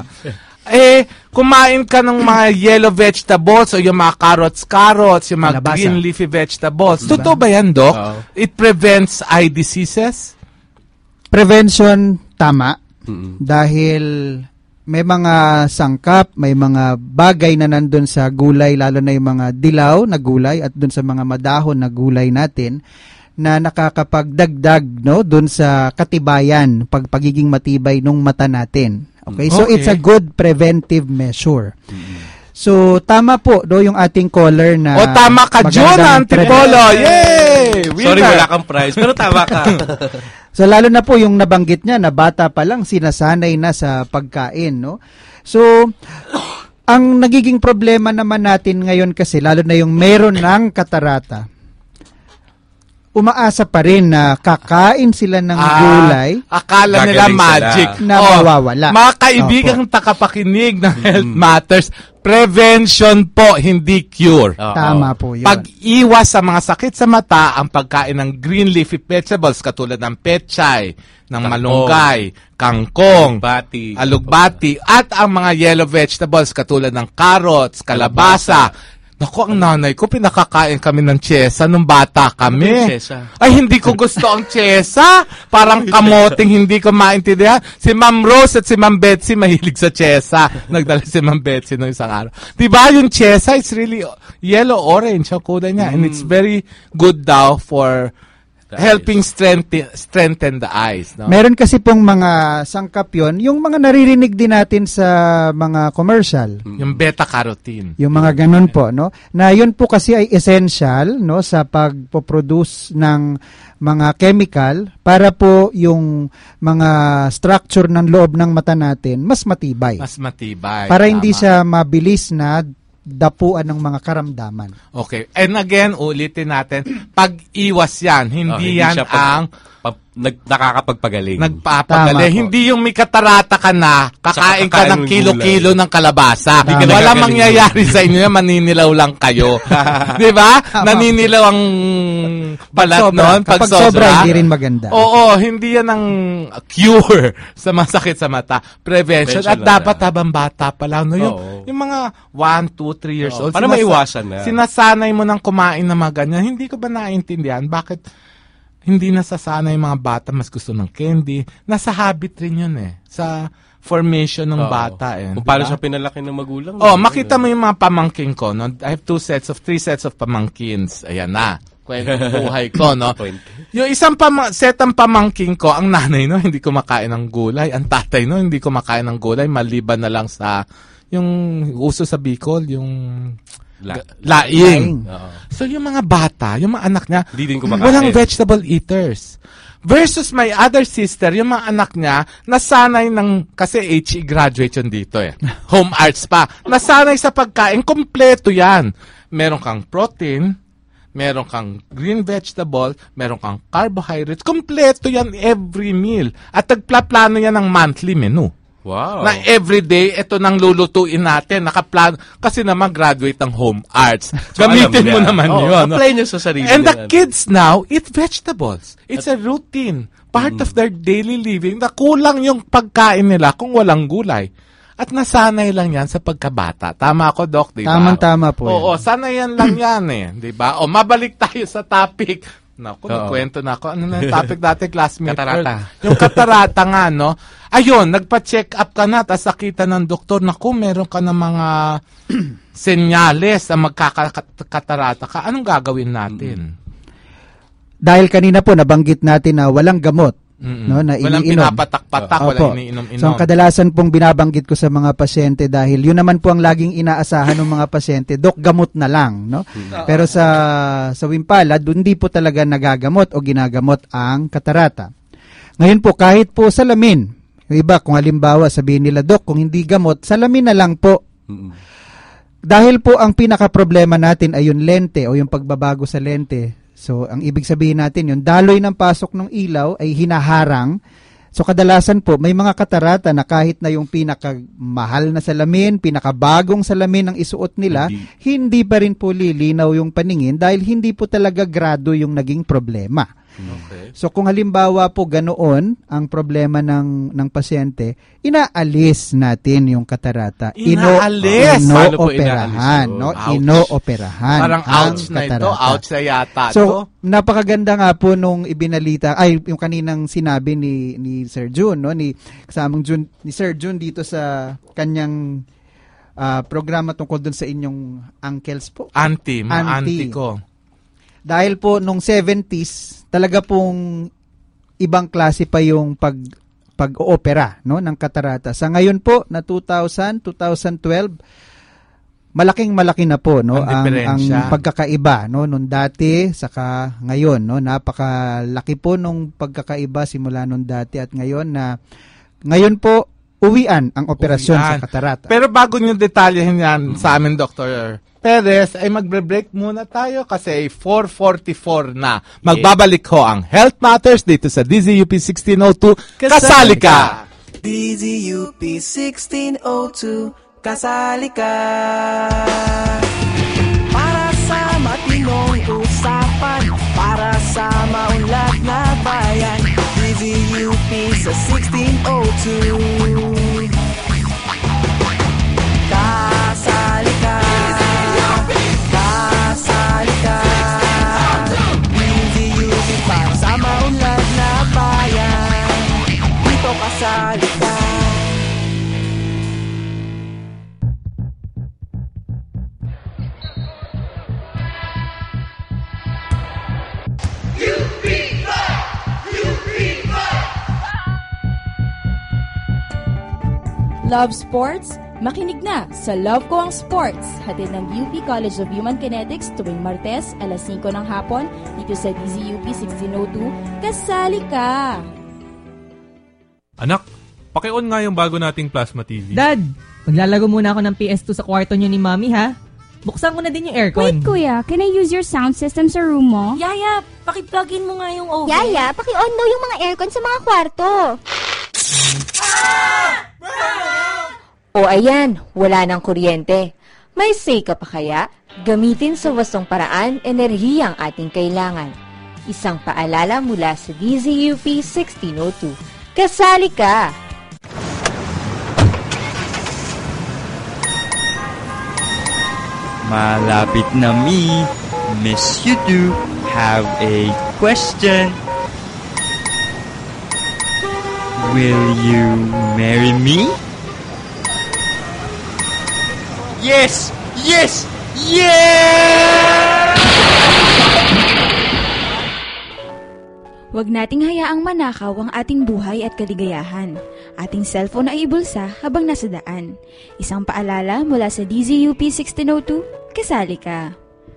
Kumain ka ng mga yellow vegetables o yung mga carrots, yung mga green leafy vegetables. Diba? Totoo ba yan, Doc? It prevents eye diseases? Prevention, tama. Dahil may mga sangkap, may mga bagay na nandun sa gulay, lalo na yung mga dilaw na gulay at dun sa mga madahon na gulay natin na nakakapagdagdag, no, dun sa katibayan, pagiging matibay nung mata natin. Okay? So it's a good preventive measure. So tama po yung ating caller na tama ka, June Antipolo. Yay! Sorry, wala kang prize, pero tama ka. So lalo na po yung nabanggit niya na bata pa lang sinasanay na sa pagkain, no? So ang nagiging problema naman natin ngayon kasi lalo na yung meron ng katarata, umaasa pa rin na kakain sila ng gulay. Akala nila magic. Na mawawala. Mga kaibigang takapakinig ng Health Matters, prevention po, hindi cure. Tama po yun. Pag-iwas sa mga sakit sa mata, ang pagkain ng green leafy vegetables katulad ng pechay, ng malunggay, kangkong, alugbati, at ang mga yellow vegetables katulad ng carrots, kalabasa. Naku, ang nanay ko, pinakakain kami ng tsesa nung bata kami. Ay, hindi ko gusto ang tsesa. Parang kamoting, hindi ko maintindihan. Si Ma'am Rose at si Ma'am Betsy mahilig sa tsesa. Nagdala si Ma'am Betsy nung isang araw. Diba yung tsesa, it's really yellow-orange ang kulay niya. And it's very good daw for helping strengthen the eyes. No? Meron kasi pong mga sangkap yun, yung mga naririnig din natin sa mga commercial. Yung beta-carotene. Yung mga ganun po, no? Na yun po kasi ay essential, no, sa pagpo-produce ng mga chemical para po yung mga structure ng loob ng mata natin mas matibay. Mas matibay. Para hindi siya mabilis na dapuan ng mga karamdaman. Okay. And again, ulitin natin, pag-iwas yan. Hindi yan ang nakakapagpagaling. Nagpapagaling. Hindi yung may katarata ka na, kakain ka ng kilo-kilo ng kalabasa. Walang mangyayari sa inyo yan, maninilaw lang kayo. Di ba? Naninilaw ang balat nun. Kapag sobra, hindi rin maganda. Oo, hindi yan ang cure sa masakit sa mata. Prevention. At dapat habang bata pa lang. No? Yung mga 1, 2, 3 years old. Para maiwasan na. Sinasanay mo ng kumain na mga ganyan. Hindi ko ba naintindihan? Bakit hindi nasasanay yung mga bata mas gusto ng candy? Nasa habit rin yun sa formation ng bata Kung paano siya pinalaki ng magulang. Makita mo yung mga pamangkin ko. No? I have 3 sets of pamangkins. Ayan na. Kwento buhay ko, no? Yung isang set ng pamangkin ko, ang nanay, no, hindi kumakain ng gulay. Ang tatay, no, hindi kumakain ng gulay. Maliban na lang sa, yung uso sa Bicol, yung laing. So yung mga bata, yung mga anak niya, walang vegetable eaters. Versus my other sister, yung mga anak niya, nasanay ng, kasi HE graduate yun dito Home arts pa. Nasanay sa pagkain, kompleto yan. Meron kang protein, meron kang green vegetable, meron kang carbohydrates, kompleto yan every meal. At nagplaplano yan ng monthly menu. Wow. Na everyday, ito nang lulutuin natin. Nakaplan, kasi naman graduate ng home arts. So, gamitin mo naman yun. Apply nyo sa sarili. And the kids now eat vegetables. It's a routine. Part of their daily living. Na kulang yung pagkain nila kung walang gulay. At nasanay lang yan sa pagkabata. Tama ako, Doc, di ba? Tama po. Oo, sanayan lang yan di ba? O, mabalik tayo sa topic. Naku, nagkwento na ako. Ano na yung topic dati, classmate? Katarata. Yung katarata nga, no? Ayun, nagpa-check up ka na, tapos nakita ng doktor, naku, meron ka na mga senyales na magkakatarata ka. Anong gagawin natin? Dahil kanina po, nabanggit natin na walang gamot. No, na walang pinapatak-patak, walang iniinom-inom. So, ang kadalasan pong binabanggit ko sa mga pasyente dahil yun naman po ang laging inaasahan ng mga pasyente, Dok, gamot na lang, no? Pero sa Wimpala, hindi po talaga nagagamot o ginagamot ang katarata. Ngayon po, kahit po salamin, yung iba, kung halimbawa sabihin nila, Dok, kung hindi gamot, salamin na lang po. Dahil po ang pinaka-problema natin ay yung lente o yung pagbabago sa lente. So, ang ibig sabihin natin, yung daloy ng pasok ng ilaw ay hinaharang. So, kadalasan po, may mga katarata na kahit na yung pinakamahal na salamin, pinakabagong salamin ang isuot nila, hindi pa rin po lilinaw yung paningin dahil hindi po talaga grado yung naging problema. Okay. So, kung halimbawa po ganoon ang problema ng pasyente, inaalis natin yung katarata. Inaalis? Inooperahan. No? Inooperahan. Parang ouch na ito. Ouch na yata. So, napakaganda nga po nung ibinalita, yung kaninang sinabi ni Sir June, no? Kasamang ni Sir June dito sa kanyang programa tungkol dun sa inyong uncles po. Auntie ko. Dahil po nung 70s, talaga pong ibang klase pa yung pag-oopera, no, ng katarata. Sa ngayon po na 2012, malaki na po, no, ang pagkakaiba, no, nung dati saka ngayon, no. Napakalaki po nung pagkakaiba simula nung dati at ngayon na ngayon po uwian ang operasyon sa katarata. Pero bago nyo detalyahin yan sa amin, Dr. Perez, ay magbre-break muna tayo kasi 4:44 na. Magbabalik ho ang Health Matters dito sa DZUP 1602. Kasali ka! DZUP 1602. Kasali ka. Para sa matinong usapan, para sa maunlad na bayan, DZUP sa 1602. Kasali ka. Kasali ka. DZUP para sa maunlad na bayan, dito kasali ka. Love sports? Makinig na sa Love Ko Ang Sports, hatid ng UP College of Human Kinetics tuwing Martes, alas 5 ng hapon, dito sa DZUP 1602. Kasali ka! Anak, paki-on nga yung bago nating plasma TV. Dad, maglalaro muna ako ng PS2 sa kwarto nyo ni Mami, ha? Buksan ko na din yung aircon. Wait, Kuya. Can I use your sound system sa room mo? Yaya, paki-plug-in mo nga yung oven. Yaya, paki-on daw yung mga aircon sa mga kwarto. O ayan, wala ng kuryente. May say ka pa kaya? Gamitin sa wastong paraan enerhiya ang ating kailangan. Isang paalala mula sa DZUP 1602. Kasali ka! Malapit na me. Miss you do have a question. Will you marry me? Yes! Yes! Yeah! Huwag nating hayaang manakaw ang ating buhay at kaligayahan. Ating cellphone ay ibulsa habang nasa daan. Isang paalala mula sa DZUP 1602, kasali ka.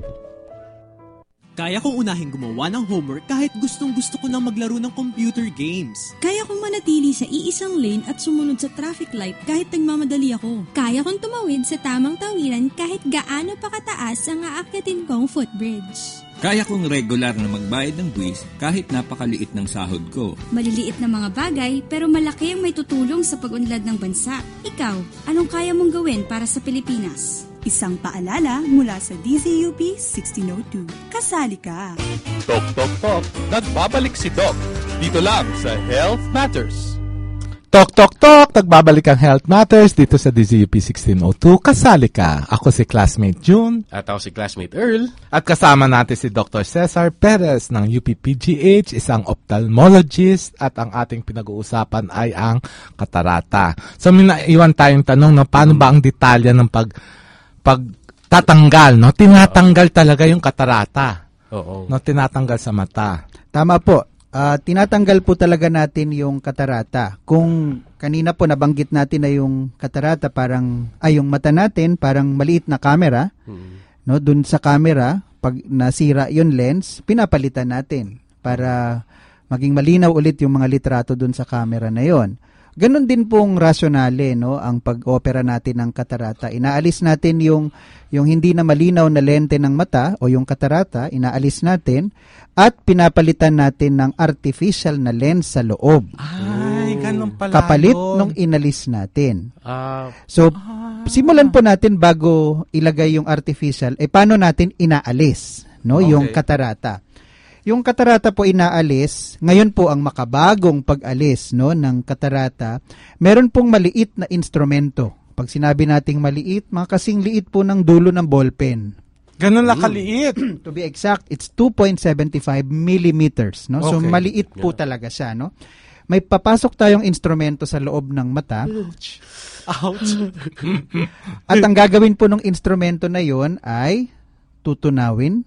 Kaya kong unahing gumawa ng homework kahit gustong-gusto ko nang maglaro ng computer games. Kaya kong manatili sa iisang lane at sumunod sa traffic light kahit nagmamadali ako. Kaya kong tumawid sa tamang tawiran kahit gaano pa kataas ang aakyatin kong footbridge. Kaya kong regular na magbayad ng buwis kahit napakaliit ng sahod ko. Maliliit na mga bagay pero malaki ang may tutulong sa pag-unlad ng bansa. Ikaw, anong kaya mong gawin para sa Pilipinas? Isang paalala mula sa DZUP 1602. Kasali ka! Tok, tok, tok. Nagbabalik si Doc. Dito lang sa Health Matters. Tok, tok, tok. Nagbabalik ang Health Matters dito sa DZUP 1602. Kasali ka. Ako si classmate June. At ako si classmate Earl. At kasama natin si Dr. Cesar Perez ng UPPGH, isang ophthalmologist. At ang ating pinag-uusapan ay ang katarata. So, may naiwan tayong tanong na paano ba ang detalya ng pagtatanggal, no? Tinatanggal talaga yung katarata. Oo. No, tinatanggal sa mata. Tama po. Tinatanggal po talaga natin yung katarata. Kung kanina po nabanggit natin na yung katarata yung mata natin parang maliit na camera, no? Dun sa camera, pag nasira yung lens, pinapalitan natin para maging malinaw ulit yung mga litrato dun sa camera na yon. Ganon din pong rasyonale, no, ang pag-opera natin ng katarata. Inaalis natin yung hindi na malinaw na lente ng mata o yung katarata, inaalis natin at pinapalitan natin ng artificial na lens sa loob. Ay, ganon pala kapalit yun. nung inalis natin. Simulan po natin bago ilagay yung artificial, paano natin inaalis, no, yung katarata. Yung katarata po inaalis, ngayon po ang makabagong pag-alis, no, ng katarata, meron pong maliit na instrumento. Pag sinabi nating maliit, mga kasing liit po ng dulo ng ballpen. Ganun lang kaliit. To be exact, it's 2.75 millimeters. No? So maliit po talaga siya. No? May papasok tayong instrumento sa loob ng mata. Ouch! At ang gagawin po ng instrumento na yon ay tutunawin,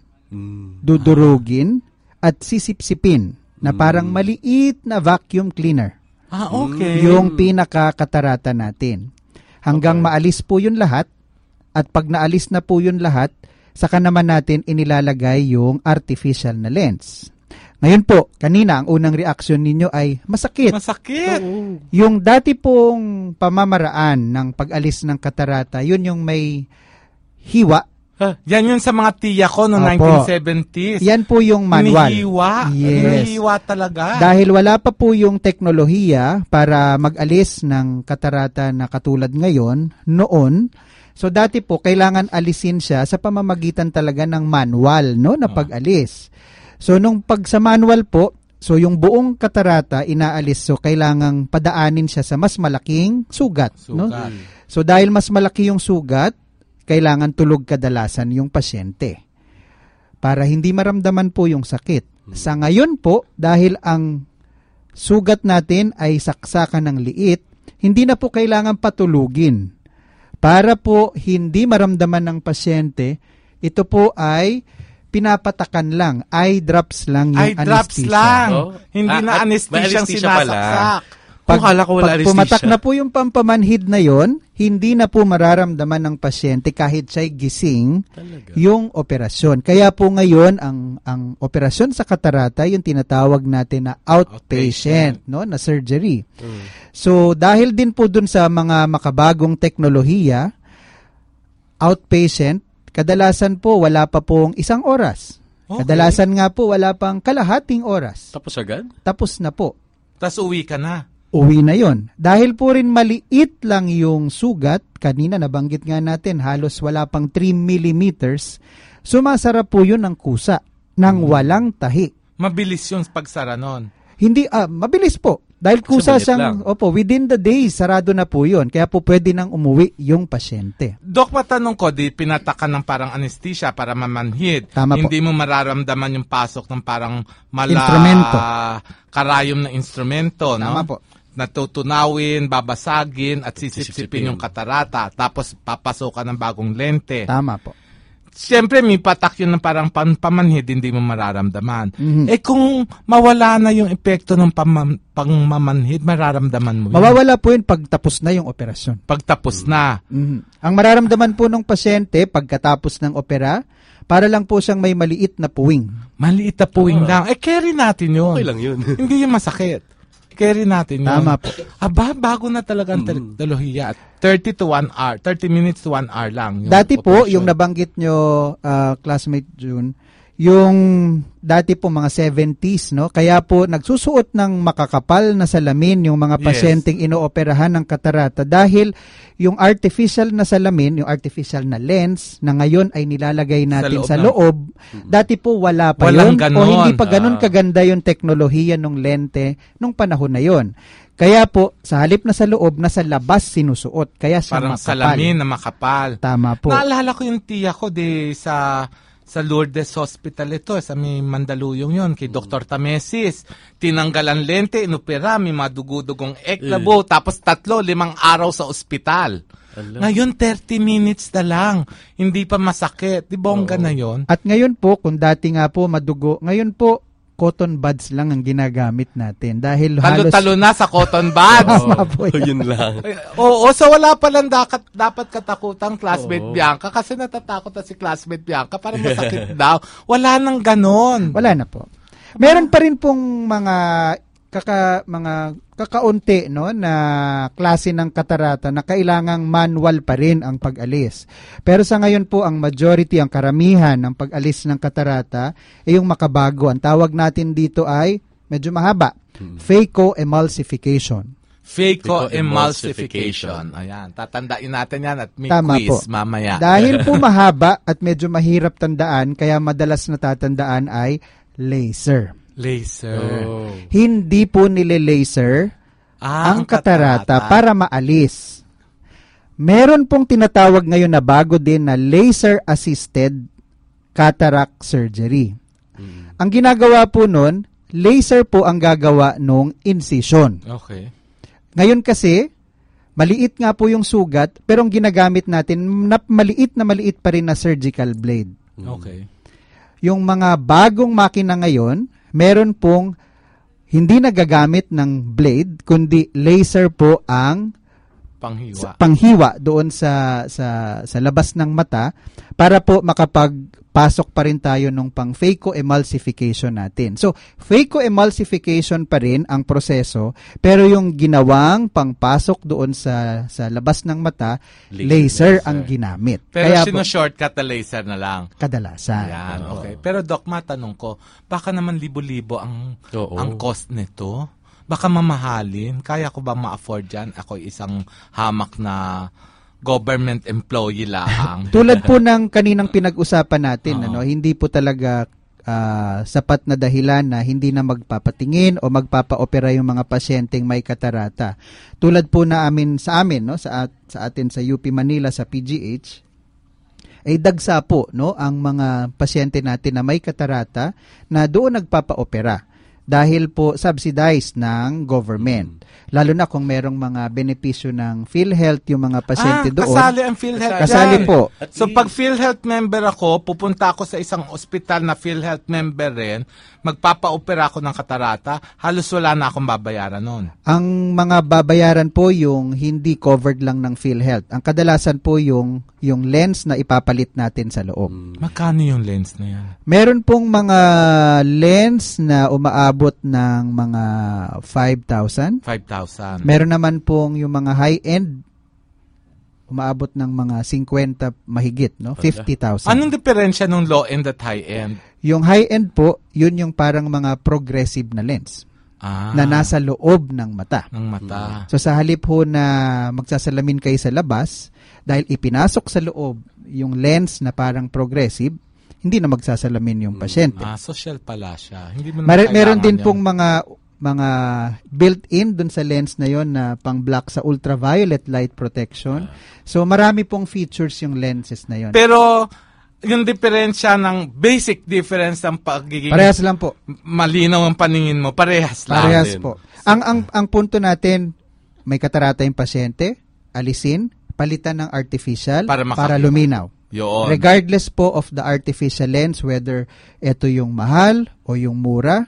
dudurugin, at sisipsipin na parang maliit na vacuum cleaner. Okay. Yung pinaka-katarata natin. Hanggang maalis po yun lahat, at pag naalis na po yun lahat, saka naman natin inilalagay yung artificial na lens. Ngayon po, kanina ang unang reaksyon ninyo ay masakit. Masakit. Yung dati pong pamamaraan ng pag-alis ng katarata, yun yung may hiwa. Yan yun sa mga tiya ko noong 1970s. Yan po yung manual. Hinihiwa. Yes. Hinihiwa talaga. Dahil wala pa po yung teknolohiya para mag-alis ng katarata na katulad ngayon, noon. So dati po, kailangan alisin siya sa pamamagitan talaga ng manual, no, na pag-alis. So nung pag sa manual po, so yung buong katarata inaalis, so kailangang padaanin siya sa mas malaking sugat. No? So dahil mas malaki yung sugat, kailangan tulog kadalasan yung pasyente para hindi maramdaman po yung sakit. Sa ngayon po, dahil ang sugat natin ay saksakan ng liit, hindi na po kailangan patulugin. Para po hindi maramdaman ng pasyente, ito po ay pinapatakan lang, eye drops lang yung eye drops anesthesia. lang. Hindi na anesthesia ang sinasaksak. Pag pumatak na po yung pampamanhid na yon, hindi na po mararamdaman ng pasyente kahit siya'y gising yung operasyon. Kaya po ngayon, ang operasyon sa katarata, yung tinatawag natin na outpatient, no, na surgery. So, dahil din po dun sa mga makabagong teknolohiya, outpatient, kadalasan po wala pa pong 1 oras. Kadalasan nga po wala pang kalahating oras. Tapos agad? Tapos na po. Tapos uwi ka na. Uwi na yon. Dahil po rin maliit lang yung sugat, kanina nabanggit nga natin, halos wala pang 3 millimeters, sumasara po yun ng kusa, ng walang tahi. Mabilis yung pagsara nun. Hindi, mabilis po. Dahil kusa siyang, within the day, sarado na po yun. Kaya po pwede nang umuwi yung pasyente. Dok, matanong ko, di pinatakan ng parang anesthesia para mamanhid. Tama Hindi po. mo mararamdaman yung pasok ng parang Instrumento. karayom na instrumento. Tama no? po. Natutunawin, babasagin, at sisipsipin yung katarata. Tapos papasokan ng bagong lente. Tama po. Siyempre, may patak yun ng parang pamanhid, hindi mo mararamdaman. Kung mawala na yung epekto ng pangmamanhid, mararamdaman mo yun. Mawawala po yun pag tapos na yung operasyon. Pag tapos na. Ang mararamdaman po ng pasyente pagkatapos ng opera, para lang po siyang may maliit na puwing. Maliit na puwing lang. Carry natin yun. Okay lang yun. Hindi yung masakit. Carry natin yun. Tama po. Bago na talaga ang teknolohiya. 30 to 1 hour. 30 minutes to 1 hour lang. Dati po, yung nabanggit nyo, classmate June, yung dati po mga 70s, no? Kaya po nagsusuot ng makakapal na salamin yung mga pasyenteng inooperahan ng katarata dahil yung artificial na salamin, yung artificial na lens na ngayon ay nilalagay natin sa loob, dati po wala pa yun o hindi pa ganun kaganda yung teknolohiya ng lente nung panahon na yun. Kaya po, sa halip na sa loob, nasa labas sinusuot. Kaya siya parang makapal. salamin na makapal. Tama po. Naalala ko yung tiya ko sa Lourdes Hospital ito, sa may Mandaluyong yon kay Dr. Tamesis. Tinanggalan lente, inopera, may madugudugong eklabo, tapos 3-5 araw sa ospital. Ngayon, 30 minutes na lang. Hindi pa masakit. Di bongga na yon. At ngayon po, kung dati nga po madugo, ngayon po, cotton buds lang ang ginagamit natin. Dahil talo-talo na sa cotton buds. Yun lang. Oo, so wala palang dapat katakutang classmate Bianca kasi natatakot na si classmate Bianca para masakit daw. Wala nang ganon. Wala na po. Meron pa rin pong mga kakaunti, no, na klase ng katarata na kailangang manual pa rin ang pag-alis. Pero sa ngayon po, ang majority, ang karamihan ng pag-alis ng katarata ay yung makabago. Ang tawag natin dito ay medyo mahaba, phacoemulsification. Phacoemulsification. Ayan, tatandain natin yan at may Tama quiz po. mamaya. Dahil po mahaba at medyo mahirap tandaan, kaya madalas natatandaan ay laser. Hindi po nile-laser ang katarata para maalis. Meron pong tinatawag ngayon na bago din na laser-assisted cataract surgery. Ang ginagawa po nun, laser po ang gagawa nung incision. Okay. Ngayon kasi, maliit nga po yung sugat, pero ang ginagamit natin, maliit pa rin na surgical blade. Okay. Yung mga bagong makina ngayon, meron pong hindi nagagamit ng blade, kundi laser po ang panghiwa doon sa labas ng mata para po makapagpasok pa rin tayo nung pang phacoemulsification natin. So, phacoemulsification pa rin ang proseso, pero yung ginawang pangpasok doon sa labas ng mata, laser ang ginamit. Pero sino-shortcut na laser na lang? Kadalasan. Yan, okay. Pero Doc, matanong ko, baka naman libo-libo ang cost nito? Baka mamahalin. Kaya ko ba ma-afford yan? Ako isang hamak na government employee lang. Tulad po ng kaninang pinag-usapan natin, hindi po talaga sapat na dahilan na hindi na magpapatingin o magpapa-opera yung mga pasyenteng may katarata. Tulad po na sa amin, sa atin sa UP Manila, sa PGH, ay dagsa po ang mga pasyente natin na may katarata na doon nagpapa-opera. Dahil po subsidized ng government. Lalo na kung merong mga benepisyo ng PhilHealth yung mga pasyente doon. Kasali ang PhilHealth. Kasali po. So pag PhilHealth member ako, pupunta ako sa isang ospital na PhilHealth member rin, magpapa-opera ako ng katarata, halos wala na akong babayaran noon. Ang mga babayaran po yung hindi covered lang ng PhilHealth. Ang kadalasan po yung lens na ipapalit natin sa loob. Magkano yung lens na yan? Meron pong mga lens na umaabot ng mga 5,000. 5,000. Meron naman pong yung mga high-end umaabot ng mga 50 mahigit, 50,000. Anong diferensya ng low-end at high-end? Yung high-end po, yun yung parang mga progressive na lens na nasa loob ng mata. So sa halip ho na magsasalamin kayo sa labas, dahil ipinasok sa loob yung lens na parang progressive, hindi na magsasalamin yung pasyente. Social pala siya. Hindi mo meron din pong mga built-in dun sa lens na yon na pang-block sa ultraviolet light protection. So marami pong features yung lenses na yon. Pero yung diferensya ng basic difference ng pagiging parehas lang po. Malinaw ang paningin mo, parehas lang. Parehas po. Ang punto natin, may katarata yung pasyente, alisin, palitan ng artificial para luminaw. Yun. Regardless po of the artificial lens, whether ito yung mahal o yung mura,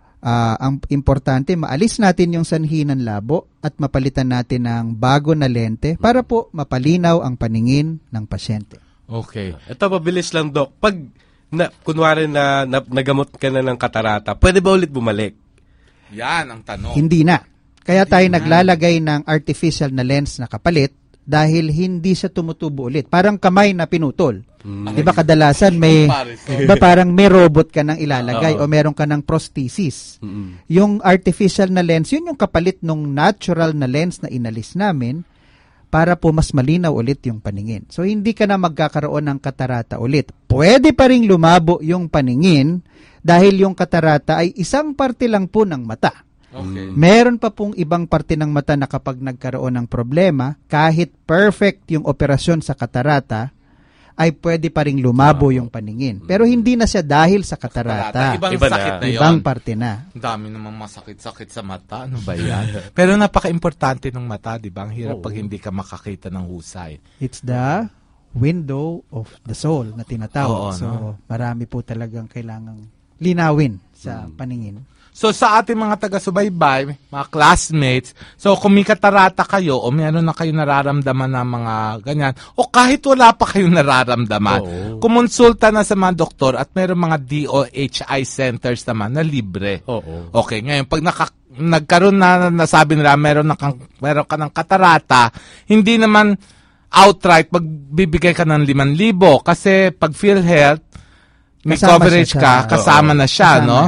ang importante, maalis natin yung sanhi ng labo at mapalitan natin ng bago na lente para po mapalinaw ang paningin ng pasyente. Okay. Ito, mabilis lang, Doc. Pag, kunwari na nagamot ka na ng katarata, pwede ba ulit bumalik? Yan ang tanong. Hindi na. Kaya tayo naglalagay ng artificial na lens na kapalit dahil hindi siya tumutubo ulit. Parang kamay na pinutol. Di ba kadalasan parang may robot ka nang ilalagay o meron ka ng prosthesis. Yung artificial na lens, yun yung kapalit ng natural na lens na inalis namin para po mas malinaw ulit yung paningin. So hindi ka na magkakaroon ng katarata ulit. Pwede pa ring lumabo yung paningin dahil yung katarata ay isang parte lang po ng mata. Okay. Meron pa pong ibang parte ng mata na kapag nagkaroon ng problema, kahit perfect yung operasyon sa katarata, ay pwede pa ring lumabo yung paningin. Pero hindi na siya dahil sa katarata. Ibang sakit na yun. Ibang parte na. Ang dami namang masakit-sakit sa mata. Ano ba yan? Pero napaka-importante ng mata, di ba? Ang hirap pag hindi ka makakita ng husay. It's the window of the soul na tinatawag. Marami po talagang kailangang linawin sa paningin. So sa ating mga taga-subaybay, mga classmates, so kung may katarata kayo o meron na kayo nararamdaman na mga ganyan, o kahit wala pa kayong nararamdaman, kumonsulta na sa mga doktor at meron mga DOHI centers naman na libre. Okay, ngayon pag nagkaroon na nasabi nila meron ka ng katarata, hindi naman outright magbibigay ka ng 5,000 kasi pag PhilHealth may Kasama coverage siya. kasama na siya, no?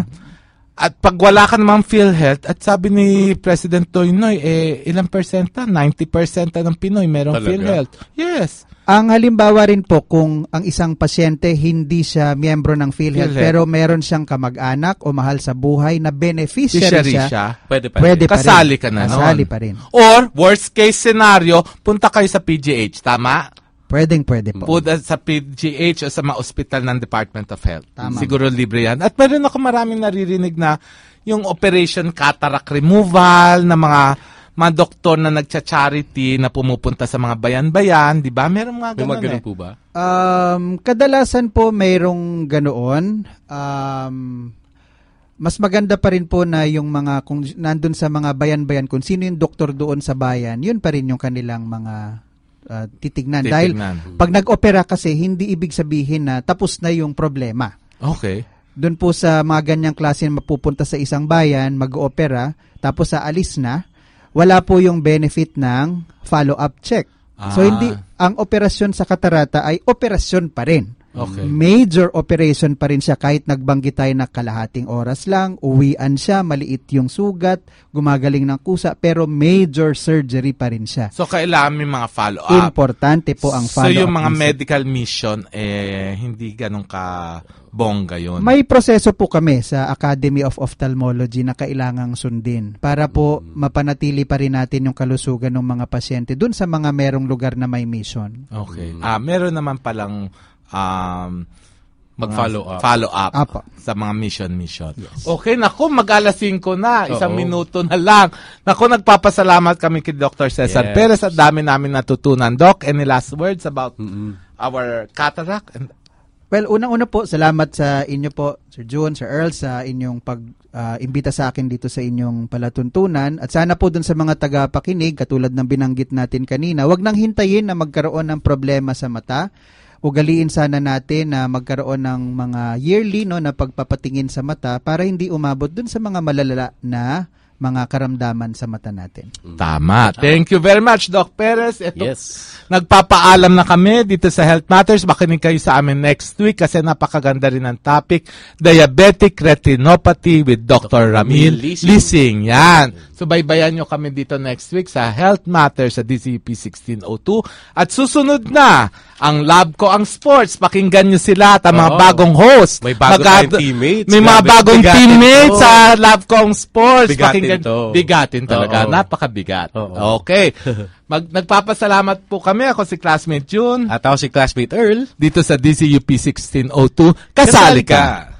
At pag wala ka namang PhilHealth, at sabi ni President Toynoy, ilang persenta? 90% ng Pinoy merong PhilHealth. Yes. Ang halimbawa rin po kung ang isang pasyente hindi siya miyembro ng PhilHealth pero meron siyang kamag-anak o mahal sa buhay na beneficiary siya, pwede pa rin. Kasali ka na nun. Kasali pa rin. Or, worst case scenario, punta kayo sa PGH, tama? Pwede po. Punta sa PGH o sa mga ospital ng Department of Health. Tama. Siguro libre yan. At meron ako maraming naririnig na yung operation cataract removal na mga doktor na nagcha-charity na pumupunta sa mga bayan-bayan, di ba? Meron mga ganun. May mga ganun po ba? Kadalasan po mayroong ganoon. mas maganda pa rin po na yung mga, kung nandun sa mga bayan-bayan, kung sino yung doktor doon sa bayan, yun pa rin yung kanilang mga titignan. Dahil pag nag-opera kasi, hindi ibig sabihin na tapos na yung problema. Okay. Doon po sa mga ganyang klase mapupunta sa isang bayan, mag-opera, tapos aalis na, wala po yung benefit ng follow-up check. So hindi, ang operasyon sa katarata ay operasyon pa rin. Okay. Major operation pa rin siya kahit nagbanggit tayo na kalahating oras lang, uwian siya, maliit yung sugat, gumagaling ng kusa, pero major surgery pa rin siya. So kailangan may mga follow-up. Importante po ang follow-up. So yung mga medical mission, hindi ganun ka bongga yun. May proseso po kami sa Academy of Ophthalmology na kailangang sundin para po mapanatili pa rin natin yung kalusugan ng mga pasyente dun sa mga merong lugar na may mission. Okay. Meron naman palang mag-follow up. Apo. Sa mga mission. Yes. Okay, naku, mag-alas 5 na. Isang minuto na lang. Naku, nagpapasalamat kami kay Dr. Cesar Perez. At dami namin natutunan. Doc, any last words about our cataract? Well, unang-una po, salamat sa inyo po, Sir June, Sir Earl, sa inyong pag-imbita sa akin dito sa inyong palatuntunan. At sana po dun sa mga tagapakinig, katulad ng binanggit natin kanina, wag nang hintayin na magkaroon ng problema sa mata. Ugaliin sana natin na magkaroon ng mga yearly na pagpapatingin sa mata para hindi umabot dun sa mga malala na mga karamdaman sa mata natin. Tama. Thank you very much, Doc Perez. Ito, yes. Nagpapaalam na kami dito sa Health Matters. Makinig kayo sa amin next week kasi napakaganda rin ang topic. Diabetic retinopathy with Dr. Ramil Lising. Yan. So, baybayan nyo kami dito next week sa Health Matters sa DCUP 1602. At susunod na ang Lab Ko ang Sports. Pakinggan nyo sila at ang mga bagong host. May bagong teammates. May mga bagong teammates sa Lab Ko ang Sports. Bigatin talaga. Napakabigat. Okay. Nagpapasalamat po kami. Ako si Classmate June. At ako si Classmate Earl. Dito sa DCUP 1602. Kasali ka!